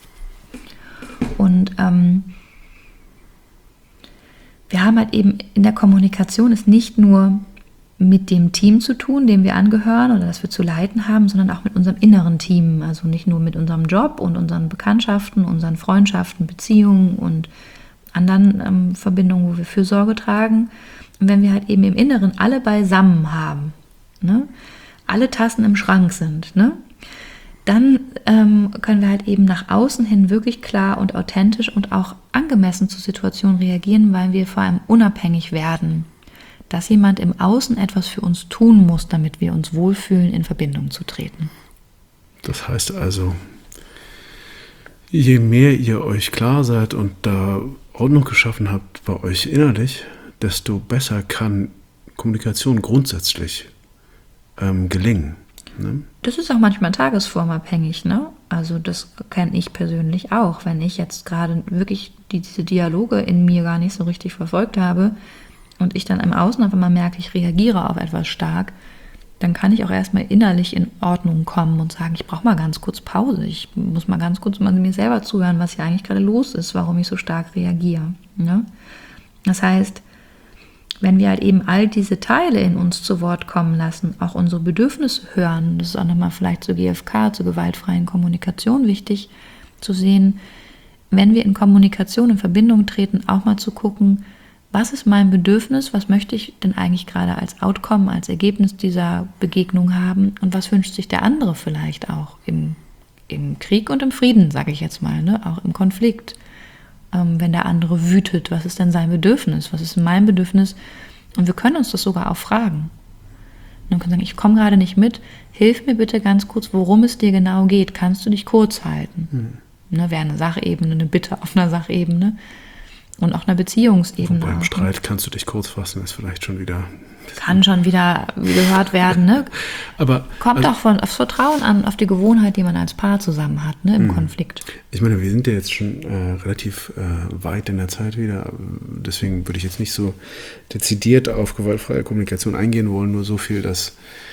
Und ähm, wir haben halt eben in der Kommunikation ist nicht nur mit dem Team zu tun, dem wir angehören oder das wir zu leiten haben, sondern auch mit unserem inneren Team. Also nicht nur mit unserem Job und unseren Bekanntschaften, unseren Freundschaften, Beziehungen und anderen ähm, Verbindungen, wo wir Fürsorge tragen. Und wenn wir halt eben im Inneren alle beisammen haben, ne, alle Tassen im Schrank sind, ne, dann ähm, können wir halt eben nach außen hin wirklich klar und authentisch und auch angemessen zur Situation reagieren, weil wir vor allem unabhängig werden, dass jemand im Außen etwas für uns tun muss, damit wir uns wohlfühlen, in Verbindung zu treten. Das heißt also, je mehr ihr euch klar seid und da Ordnung geschaffen habt bei euch innerlich, desto besser kann Kommunikation grundsätzlich ähm, gelingen. Ne? Das ist auch manchmal tagesformabhängig, ne? Also das kenne ich persönlich auch. Wenn ich jetzt gerade wirklich die, diese Dialoge in mir gar nicht so richtig verfolgt habe, und ich dann im Außen auf einmal merke, ich reagiere auf etwas stark, dann kann ich auch erstmal innerlich in Ordnung kommen und sagen, ich brauche mal ganz kurz Pause. Ich muss mal ganz kurz mal mir selber zuhören, was hier eigentlich gerade los ist, warum ich so stark reagiere. Ja? Das heißt, wenn wir halt eben all diese Teile in uns zu Wort kommen lassen, auch unsere Bedürfnisse hören, das ist auch nochmal vielleicht zur G F K, zur gewaltfreien Kommunikation wichtig zu sehen, wenn wir in Kommunikation in Verbindung treten, auch mal zu gucken, was ist mein Bedürfnis, was möchte ich denn eigentlich gerade als Outcome, als Ergebnis dieser Begegnung haben und was wünscht sich der andere vielleicht auch im, im Krieg und im Frieden, sage ich jetzt mal, ne? Auch im Konflikt. Ähm, wenn der andere wütet, was ist denn sein Bedürfnis, was ist mein Bedürfnis? Und wir können uns das sogar auch fragen. Und dann können wir sagen, ich komme gerade nicht mit, hilf mir bitte ganz kurz, worum es dir genau geht, kannst du dich kurz halten? Hm. Ne, wäre eine Sachebene, eine Bitte auf einer Sachebene. Und auch einer Beziehungsebene. Beim auch, Streit ne? kannst du dich kurz fassen, ist vielleicht schon wieder... Kann schon wieder gehört werden. Ne? Aber, Kommt also, auch von, aufs Vertrauen an, auf die Gewohnheit, die man als Paar zusammen hat, ne, im mh. Konflikt. Ich meine, wir sind ja jetzt schon äh, relativ äh, weit in der Zeit wieder. Deswegen würde ich jetzt nicht so dezidiert auf gewaltfreie Kommunikation eingehen wollen. Nur so viel, dass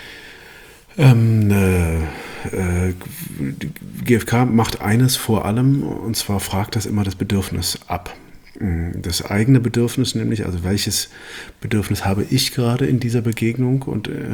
ähm, äh, äh, die G F K macht eines vor allem, und zwar fragt das immer das Bedürfnis ab. Das eigene Bedürfnis, nämlich, also welches Bedürfnis habe ich gerade in dieser Begegnung und äh,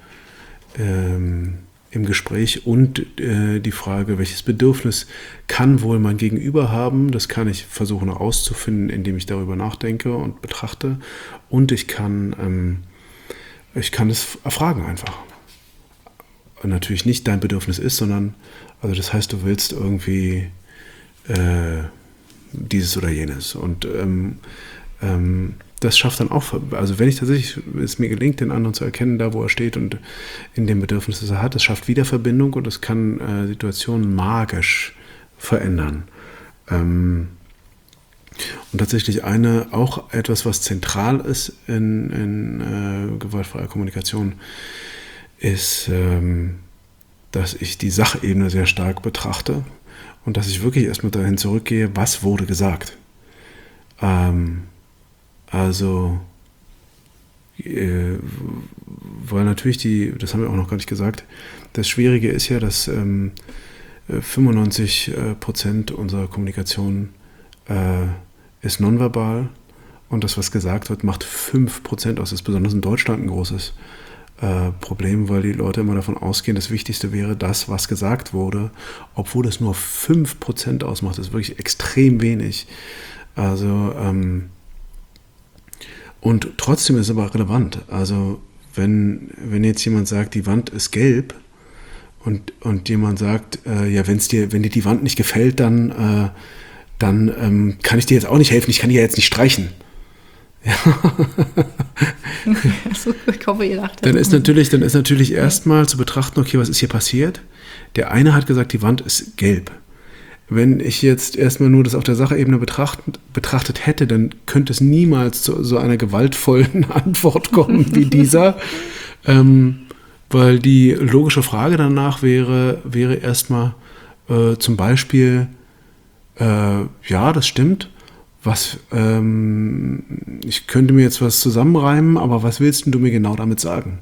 ähm, im Gespräch und äh, die Frage, welches Bedürfnis kann wohl mein Gegenüber haben, das kann ich versuchen herauszufinden, indem ich darüber nachdenke und betrachte und ich kann, ähm, ich kann es erfragen einfach. Und natürlich nicht dein Bedürfnis ist, sondern, also das heißt, du willst irgendwie äh, dieses oder jenes. Und ähm, ähm, das schafft dann auch, also wenn ich tatsächlich, es mir gelingt, den anderen zu erkennen, da wo er steht und in dem Bedürfnis, das er hat, das schafft Wiederverbindung und es kann äh, Situationen magisch verändern. Ähm, und tatsächlich eine, auch etwas, was zentral ist in, in äh, gewaltfreier Kommunikation, ist, ähm, dass ich die Sachebene sehr stark betrachte. Und dass ich wirklich erstmal dahin zurückgehe, was wurde gesagt. Ähm, also, äh, weil natürlich die, das haben wir auch noch gar nicht gesagt, das Schwierige ist ja, dass ähm, fünfundneunzig Prozent unserer Kommunikation äh, ist nonverbal und das, was gesagt wird, macht fünf Prozent aus. Das ist besonders in Deutschland ein großes Äh, Problem, weil die Leute immer davon ausgehen, das Wichtigste wäre das, was gesagt wurde, obwohl es nur fünf Prozent ausmacht. Das ist wirklich extrem wenig. Also ähm, und trotzdem ist es aber relevant. Also wenn, wenn jetzt jemand sagt, die Wand ist gelb und, und jemand sagt, äh, ja, wenn's dir, wenn dir die Wand nicht gefällt, dann, äh, dann ähm, kann ich dir jetzt auch nicht helfen, ich kann die ja jetzt nicht streichen. Ja. Also, ich hoffe, ihr lacht. Dann ist natürlich, dann ist natürlich erstmal zu betrachten, okay, was ist hier passiert? Der eine hat gesagt, die Wand ist gelb. Wenn ich jetzt erstmal nur das auf der Sachebene betrachtet, betrachtet hätte, dann könnte es niemals zu so einer gewaltvollen Antwort kommen wie dieser. ähm, weil die logische Frage danach wäre, wäre erstmal äh, zum Beispiel, äh, ja, das stimmt. Was, ähm, ich könnte mir jetzt was zusammenreimen, aber was willst du mir genau damit sagen?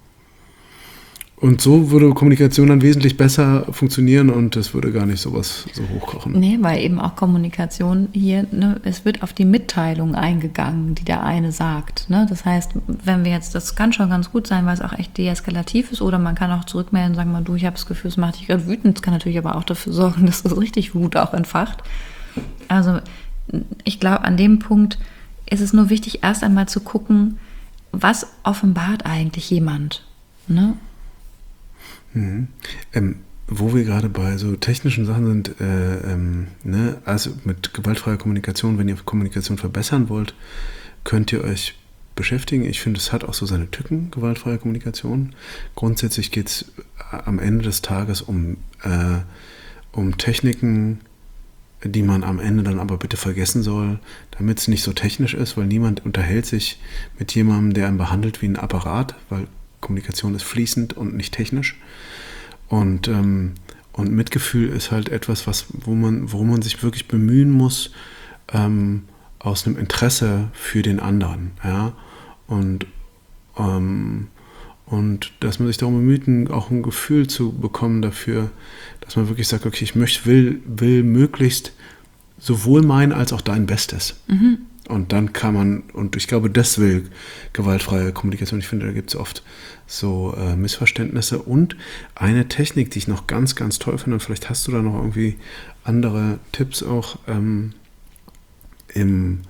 Und so würde Kommunikation dann wesentlich besser funktionieren und es würde gar nicht sowas so hochkochen. Nee, weil eben auch Kommunikation hier, ne, es wird auf die Mitteilung eingegangen, die der eine sagt. Ne? Das heißt, wenn wir jetzt, das kann schon ganz gut sein, weil es auch echt deeskalativ ist oder man kann auch zurückmelden und sagen, mal, du, ich habe das Gefühl, es macht dich gerade wütend. Es kann natürlich aber auch dafür sorgen, dass das richtig Wut auch entfacht. Also ich glaube, an dem Punkt ist es nur wichtig, erst einmal zu gucken, was offenbart eigentlich jemand. Ne? Mhm. Ähm, wo wir gerade bei so technischen Sachen sind, äh, ähm, ne, also mit gewaltfreier Kommunikation, wenn ihr Kommunikation verbessern wollt, könnt ihr euch beschäftigen. Ich finde, es hat auch so seine Tücken, gewaltfreie Kommunikation. Grundsätzlich geht es am Ende des Tages um, äh, um Techniken, die man am Ende dann aber bitte vergessen soll, damit es nicht so technisch ist, weil niemand unterhält sich mit jemandem, der einen behandelt wie ein Apparat, weil Kommunikation ist fließend und nicht technisch. Und, ähm, und Mitgefühl ist halt etwas, was, wo man, worum man sich wirklich bemühen muss, ähm, aus einem Interesse für den anderen. Ja? Und, ähm, und dass man sich darum bemüht, auch ein Gefühl zu bekommen dafür, dass man wirklich sagt, okay, ich möchte, will, will möglichst sowohl mein als auch dein Bestes. Mhm. Und dann kann man, und ich glaube, das will gewaltfreie Kommunikation. Ich finde, da gibt es oft so äh, Missverständnisse. Und eine Technik, die ich noch ganz, ganz toll finde, und vielleicht hast du da noch irgendwie andere Tipps auch ähm, im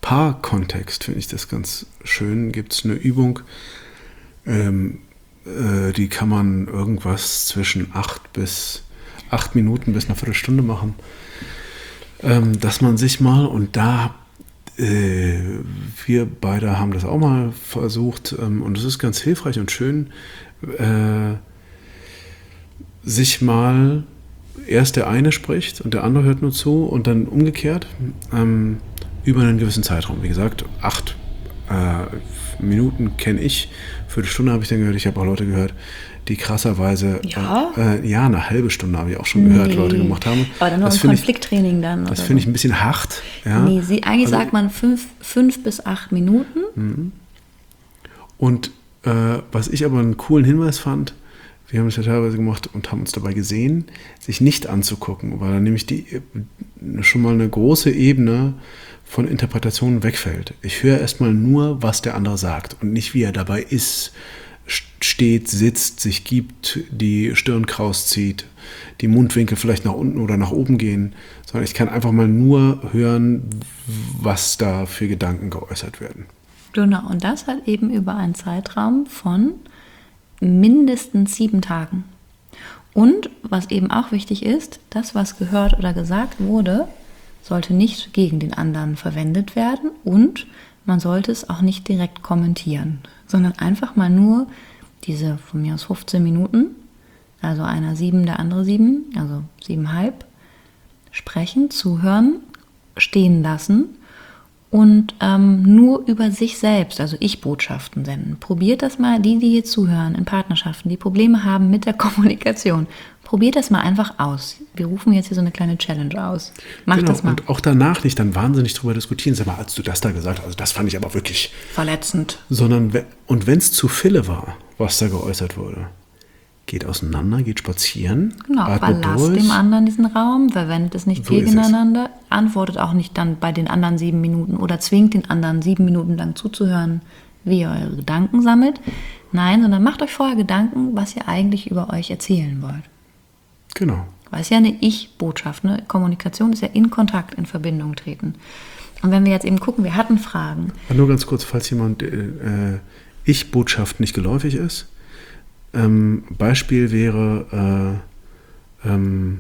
Paarkontext finde ich das ganz schön. Gibt es eine Übung, ähm, äh, die kann man irgendwas zwischen acht bis acht Minuten bis eine Viertelstunde machen, ähm, dass man sich mal, und da äh, wir beide haben das auch mal versucht, ähm, und es ist ganz hilfreich und schön, äh, sich mal erst der eine spricht und der andere hört nur zu und dann umgekehrt ähm, über einen gewissen Zeitraum. Wie gesagt, acht äh, Minuten kenne ich, Viertelstunde habe ich dann gehört, ich habe auch Leute gehört, die krasserweise, Ja, äh, ja eine halbe Stunde habe ich auch schon gehört, nee. Leute gemacht haben. Aber dann nur Das im finde ich, Konflikttraining dann. das oder finde so. ich ein bisschen hart. Ja. Nee, sie, eigentlich Also- sagt man fünf, fünf bis acht Minuten. Und äh, was ich aber einen coolen Hinweis fand, wir haben es ja teilweise gemacht und haben uns dabei gesehen, sich nicht anzugucken, weil dann nämlich die, schon mal eine große Ebene von Interpretationen wegfällt. Ich höre erstmal nur, was der andere sagt und nicht, wie er dabei ist, steht, sitzt, sich gibt, die Stirn kraus zieht, die Mundwinkel vielleicht nach unten oder nach oben gehen, sondern ich kann einfach mal nur hören, was da für Gedanken geäußert werden. Genau, und das halt eben über einen Zeitraum von mindestens sieben Tagen. Und was eben auch wichtig ist, das, was gehört oder gesagt wurde, sollte nicht gegen den anderen verwendet werden und man sollte es auch nicht direkt kommentieren, sondern einfach mal nur diese von mir aus fünfzehn Minuten, also einer sieben, der andere sieben, also siebeneinhalb, sprechen, zuhören, stehen lassen und ähm, nur über sich selbst, also Ich-Botschaften senden. Probiert das mal, die, die hier zuhören, in Partnerschaften, die Probleme haben mit der Kommunikation. Probiert das mal einfach aus. Wir rufen jetzt hier so eine kleine Challenge aus. Macht Genau, das mal. und auch danach nicht dann wahnsinnig drüber diskutieren. Sag mal, als du das da gesagt hast, also das fand ich aber wirklich... Verletzend. Sondern, we- und wenn es zu viele war, was da geäußert wurde, geht auseinander, geht spazieren, Genau, atmet überlasst durch. dem anderen diesen Raum, verwendet es nicht So ist gegeneinander, antwortet auch nicht dann bei den anderen sieben Minuten oder zwingt den anderen sieben Minuten lang zuzuhören, wie ihr eure Gedanken sammelt. Nein, sondern macht euch vorher Gedanken, was ihr eigentlich über euch erzählen wollt. Genau. Weil es ja eine Ich-Botschaft, ne? Kommunikation ist ja in Kontakt, in Verbindung treten. Und wenn wir jetzt eben gucken, wir hatten Fragen. Aber nur ganz kurz, falls jemand äh, äh, Ich-Botschaft nicht geläufig ist. Ähm, Beispiel wäre, äh, ähm,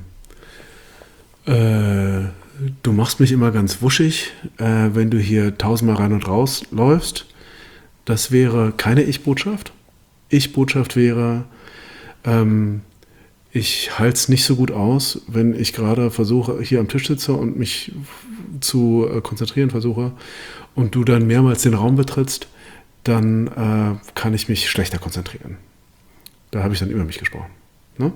äh, du machst mich immer ganz wuschig, äh, wenn du hier tausendmal rein und raus läufst. Das wäre keine Ich-Botschaft. Ich-Botschaft wäre, ähm, ich halte es nicht so gut aus, wenn ich gerade versuche, hier am Tisch sitze und mich zu äh, konzentrieren versuche und du dann mehrmals den Raum betrittst, dann äh, kann ich mich schlechter konzentrieren. Da habe ich dann über mich gesprochen. Ne?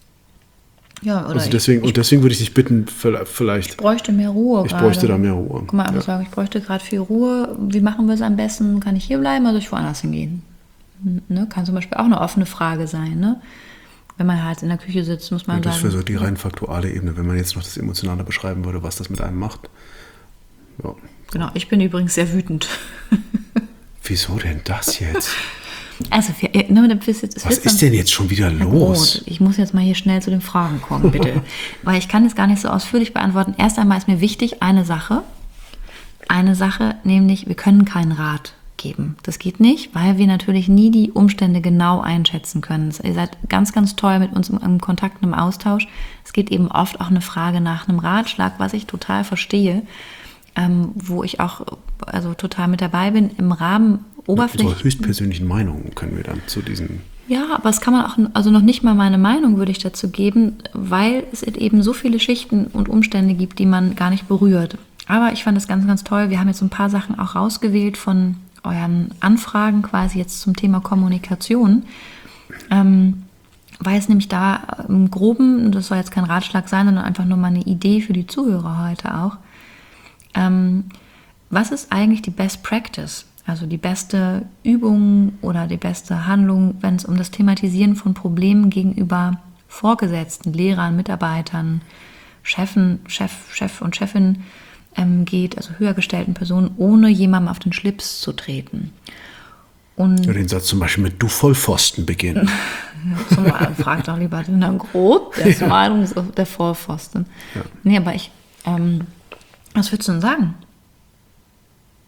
Ja, oder Also deswegen, ich, und deswegen würde ich dich bitten, vielleicht, ich bräuchte mehr Ruhe ich gerade. bräuchte da mehr Ruhe. Guck mal, einfach Ja. sagen, ich bräuchte gerade viel Ruhe. Wie machen wir es am besten? Kann ich hier bleiben oder soll ich woanders hingehen? Ne? Kann zum Beispiel auch eine offene Frage sein. Ne? Wenn man halt in der Küche sitzt, muss man Ja, das sagen... wäre so die rein faktuale Ebene, wenn man jetzt noch das Emotionale beschreiben würde, was das mit einem macht. Ja. Genau, ich bin übrigens sehr wütend. Wieso denn das jetzt? Also, für, ne, das ist, das Was ist denn jetzt schon wieder Herr los? Groth, ich muss jetzt mal hier schnell zu den Fragen kommen, bitte. Weil ich kann es gar nicht so ausführlich beantworten. Erst einmal ist mir wichtig eine Sache. Eine Sache, nämlich wir können keinen Rat geben. Das geht nicht, weil wir natürlich nie die Umstände genau einschätzen können. Ihr seid ganz, ganz toll mit uns im, im Kontakt und im Austausch. Es geht eben oft auch eine Frage nach einem Ratschlag, was ich total verstehe, ähm, wo ich auch also total mit dabei bin. Im Rahmen Oberfläche. Unsere höchstpersönlichen Meinungen können wir dann zu diesen... Ja, aber es kann man auch, also noch nicht mal meine Meinung würde ich dazu geben, weil es eben so viele Schichten und Umstände gibt, die man gar nicht berührt. Aber ich fand es ganz, ganz toll. Wir haben jetzt ein paar Sachen auch rausgewählt von euren Anfragen quasi jetzt zum Thema Kommunikation. Ähm, weil es nämlich da im Groben, das soll jetzt kein Ratschlag sein, sondern einfach nur mal eine Idee für die Zuhörer heute auch. Ähm, was ist eigentlich die Best Practice? Also die beste Übung oder die beste Handlung, wenn es um das Thematisieren von Problemen gegenüber Vorgesetzten, Lehrern, Mitarbeitern, Chefen, Chef, Chef und Chefin ähm, geht, also höher gestellten Personen, ohne jemandem auf den Schlips zu treten. Und Ja, den Satz zum Beispiel mit "Du Vollpfosten" beginnen. zum Beispiel, frag doch lieber den Herrn Groth, der ist Ja. Meinung, der Vollpfosten. Ja. Nee, aber ich, ähm, was würdest du denn sagen?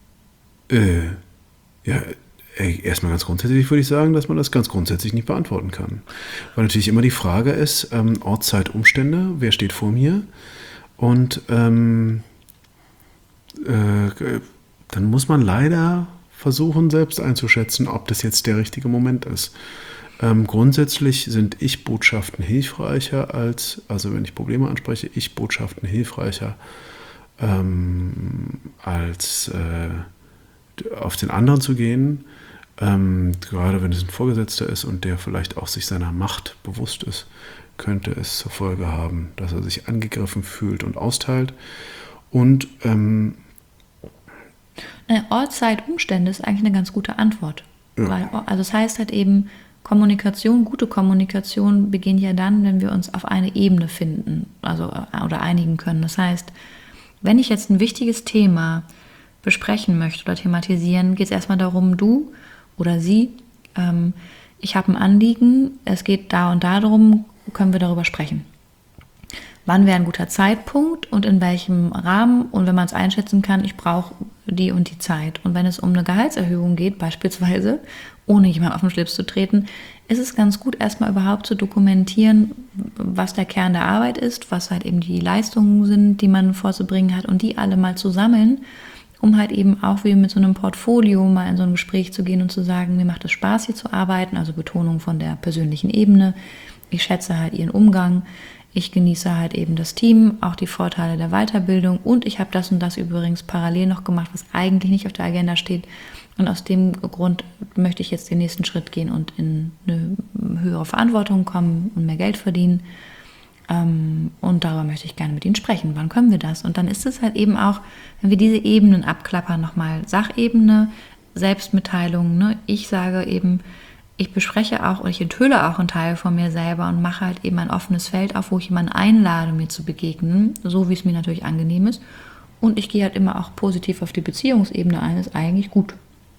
Äh, ja, ey, erstmal ganz grundsätzlich würde ich sagen, dass man das ganz grundsätzlich nicht beantworten kann. Weil natürlich immer die Frage ist, ähm, Ort, Zeit, Umstände, wer steht vor mir? Und ähm, äh, dann muss man leider versuchen, selbst einzuschätzen, ob das jetzt der richtige Moment ist. Ähm, grundsätzlich sind Ich-Botschaften hilfreicher als, also wenn ich Probleme anspreche, Ich-Botschaften hilfreicher ähm, als äh, auf den anderen zu gehen. Ähm, gerade wenn es ein Vorgesetzter ist und der vielleicht auch sich seiner Macht bewusst ist, könnte es zur Folge haben, dass er sich angegriffen fühlt und austeilt. Und ähm, Ort, Zeit, Umstände ist eigentlich eine ganz gute Antwort. Ja. Weil, also das heißt halt eben, Kommunikation, gute Kommunikation beginnt ja dann, wenn wir uns auf eine Ebene finden, also oder einigen können. Das heißt, wenn ich jetzt ein wichtiges Thema besprechen möchte oder thematisieren, geht es erstmal darum, du oder sie, ähm, ich habe ein Anliegen, es geht da und da darum, können wir darüber sprechen. Wann wäre ein guter Zeitpunkt und in welchem Rahmen, und wenn man es einschätzen kann, ich brauche die und die Zeit. Und wenn es um eine Gehaltserhöhung geht, beispielsweise, ohne jemandem auf den Schlips zu treten, ist es ganz gut, erstmal überhaupt zu dokumentieren, was der Kern der Arbeit ist, was halt eben die Leistungen sind, die man vorzubringen hat, und die alle mal zu sammeln, um halt eben auch wie mit so einem Portfolio mal in so ein Gespräch zu gehen und zu sagen, mir macht es Spaß, hier zu arbeiten, also Betonung von der persönlichen Ebene. Ich schätze halt ihren Umgang. Ich genieße halt eben das Team, auch die Vorteile der Weiterbildung, und ich habe das und das übrigens parallel noch gemacht, was eigentlich nicht auf der Agenda steht. Und aus dem Grund möchte ich jetzt den nächsten Schritt gehen und in eine höhere Verantwortung kommen und mehr Geld verdienen. Und darüber möchte ich gerne mit Ihnen sprechen. Wann können wir das? Und dann ist es halt eben auch, wenn wir diese Ebenen abklappern, nochmal Sachebene, Selbstmitteilung. Ne? Ich sage eben, ich bespreche auch oder ich enthülle auch einen Teil von mir selber und mache halt eben ein offenes Feld auf, wo ich jemanden einlade, mir zu begegnen, so wie es mir natürlich angenehm ist. Und ich gehe halt immer auch positiv auf die Beziehungsebene ein, ist eigentlich gut.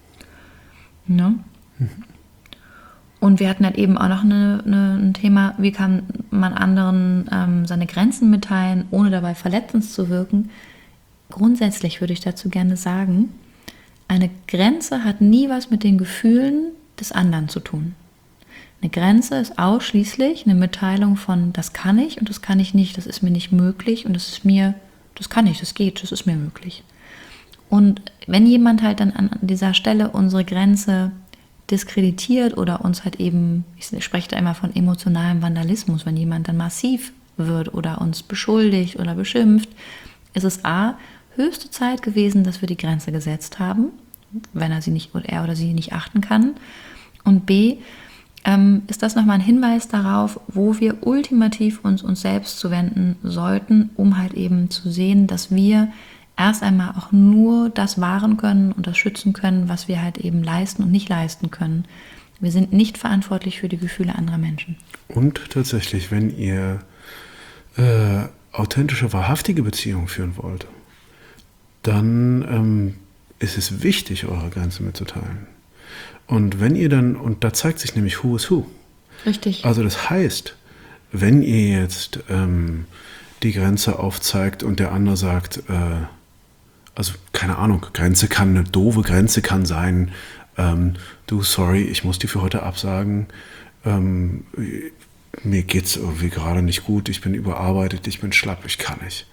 Ne? Mhm. Und wir hatten halt eben auch noch eine, eine, ein Thema, wie kann man anderen ähm, seine Grenzen mitteilen, ohne dabei verletzend zu wirken. Grundsätzlich würde ich dazu gerne sagen, eine Grenze hat nie was mit den Gefühlen des anderen zu tun. Eine Grenze ist ausschließlich eine Mitteilung von, das kann ich und das kann ich nicht, das ist mir nicht möglich und das ist mir, das kann ich, das geht, das ist mir möglich. Und wenn jemand halt dann an dieser Stelle unsere Grenze diskreditiert oder uns halt eben, ich spreche da immer von emotionalem Vandalismus, wenn jemand dann massiv wird oder uns beschuldigt oder beschimpft, ist es a, höchste Zeit gewesen, dass wir die Grenze gesetzt haben, wenn er sie nicht oder er oder sie nicht achten kann. Und b, ähm, ist das nochmal ein Hinweis darauf, wo wir ultimativ uns uns selbst zuwenden sollten, um halt eben zu sehen, dass wir erst einmal auch nur das wahren können und das schützen können, was wir halt eben leisten und nicht leisten können. Wir sind nicht verantwortlich für die Gefühle anderer Menschen. Und tatsächlich, wenn ihr äh, authentische, wahrhaftige Beziehungen führen wollt, dann ähm, ist es wichtig, eure Grenzen mitzuteilen. Und wenn ihr dann, und da zeigt sich nämlich Who is Who. Richtig. Also das heißt, wenn ihr jetzt ähm, die Grenze aufzeigt und der andere sagt, äh, also keine Ahnung, Grenze kann, eine doofe Grenze kann sein, ähm, du, sorry, ich muss die für heute absagen, ähm, mir geht's irgendwie gerade nicht gut, ich bin überarbeitet, ich bin schlapp, ich kann nicht.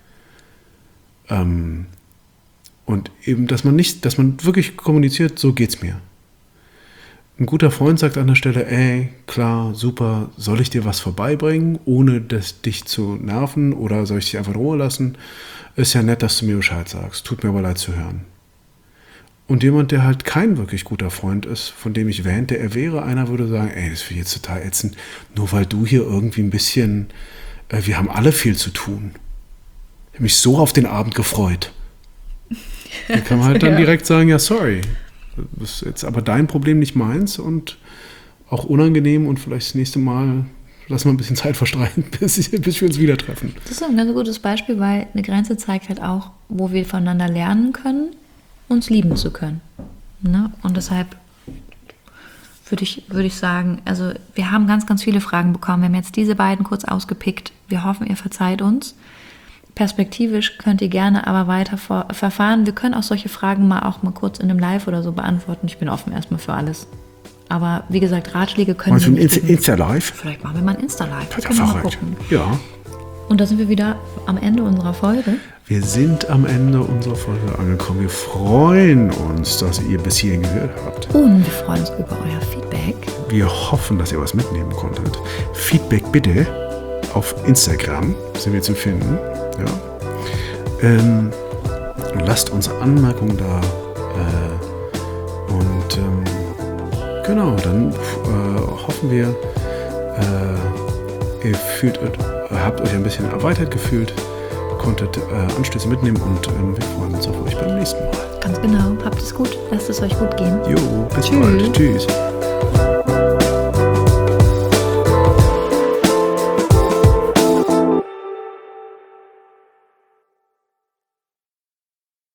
Ähm, und eben, dass man nicht, dass man wirklich kommuniziert, so geht's mir. Ein guter Freund sagt an der Stelle, ey, klar, super, soll ich dir was vorbeibringen, ohne das, dich zu nerven, oder soll ich dich einfach in Ruhe lassen? Ist ja nett, dass du mir Bescheid sagst, tut mir aber leid zu hören. Und jemand, der halt kein wirklich guter Freund ist, von dem ich wähnte, er wäre einer, würde sagen, ey, das finde ich jetzt total ätzend, nur weil du hier irgendwie ein bisschen, äh, wir haben alle viel zu tun. Ich habe mich so auf den Abend gefreut. Da kann man halt dann ja. direkt sagen, ja, sorry, das ist jetzt aber dein Problem, nicht meins, und auch unangenehm, und vielleicht das nächste Mal lassen wir ein bisschen Zeit verstreichen, bis, bis wir uns wieder treffen. Das ist ein ganz gutes Beispiel, weil eine Grenze zeigt halt auch, wo wir voneinander lernen können, uns lieben zu können. Ne? Und deshalb würde ich, würde ich sagen, also wir haben ganz, ganz viele Fragen bekommen. Wir haben jetzt diese beiden kurz ausgepickt. Wir hoffen, ihr verzeiht uns. perspektivisch könnt ihr gerne aber weiter vor, verfahren. Wir können auch solche Fragen mal auch mal kurz in einem Live oder so beantworten. Ich bin offen erstmal für alles. Aber wie gesagt, Ratschläge können wir nicht Insta, Insta-Live? Vielleicht machen wir mal ein Insta-Live. Das können wir mal gucken. Ja. Und da sind wir wieder am Ende unserer Folge. Wir sind am Ende unserer Folge angekommen. Wir freuen uns, dass ihr bis hierhin gehört habt. Und wir freuen uns über euer Feedback. Wir hoffen, dass ihr was mitnehmen konntet. Feedback bitte auf Instagram, sind wir zu finden. Ja. Ähm, lasst uns Anmerkungen da. Äh, und ähm, genau, dann äh, hoffen wir, äh, ihr fühlt, habt euch ein bisschen erweitert gefühlt, konntet äh, Anstöße mitnehmen und ähm, wir freuen uns auf euch beim nächsten Mal. Ganz genau. Habt es gut. Lasst es euch gut gehen. Jo, bis Tschüss. bald. Tschüss.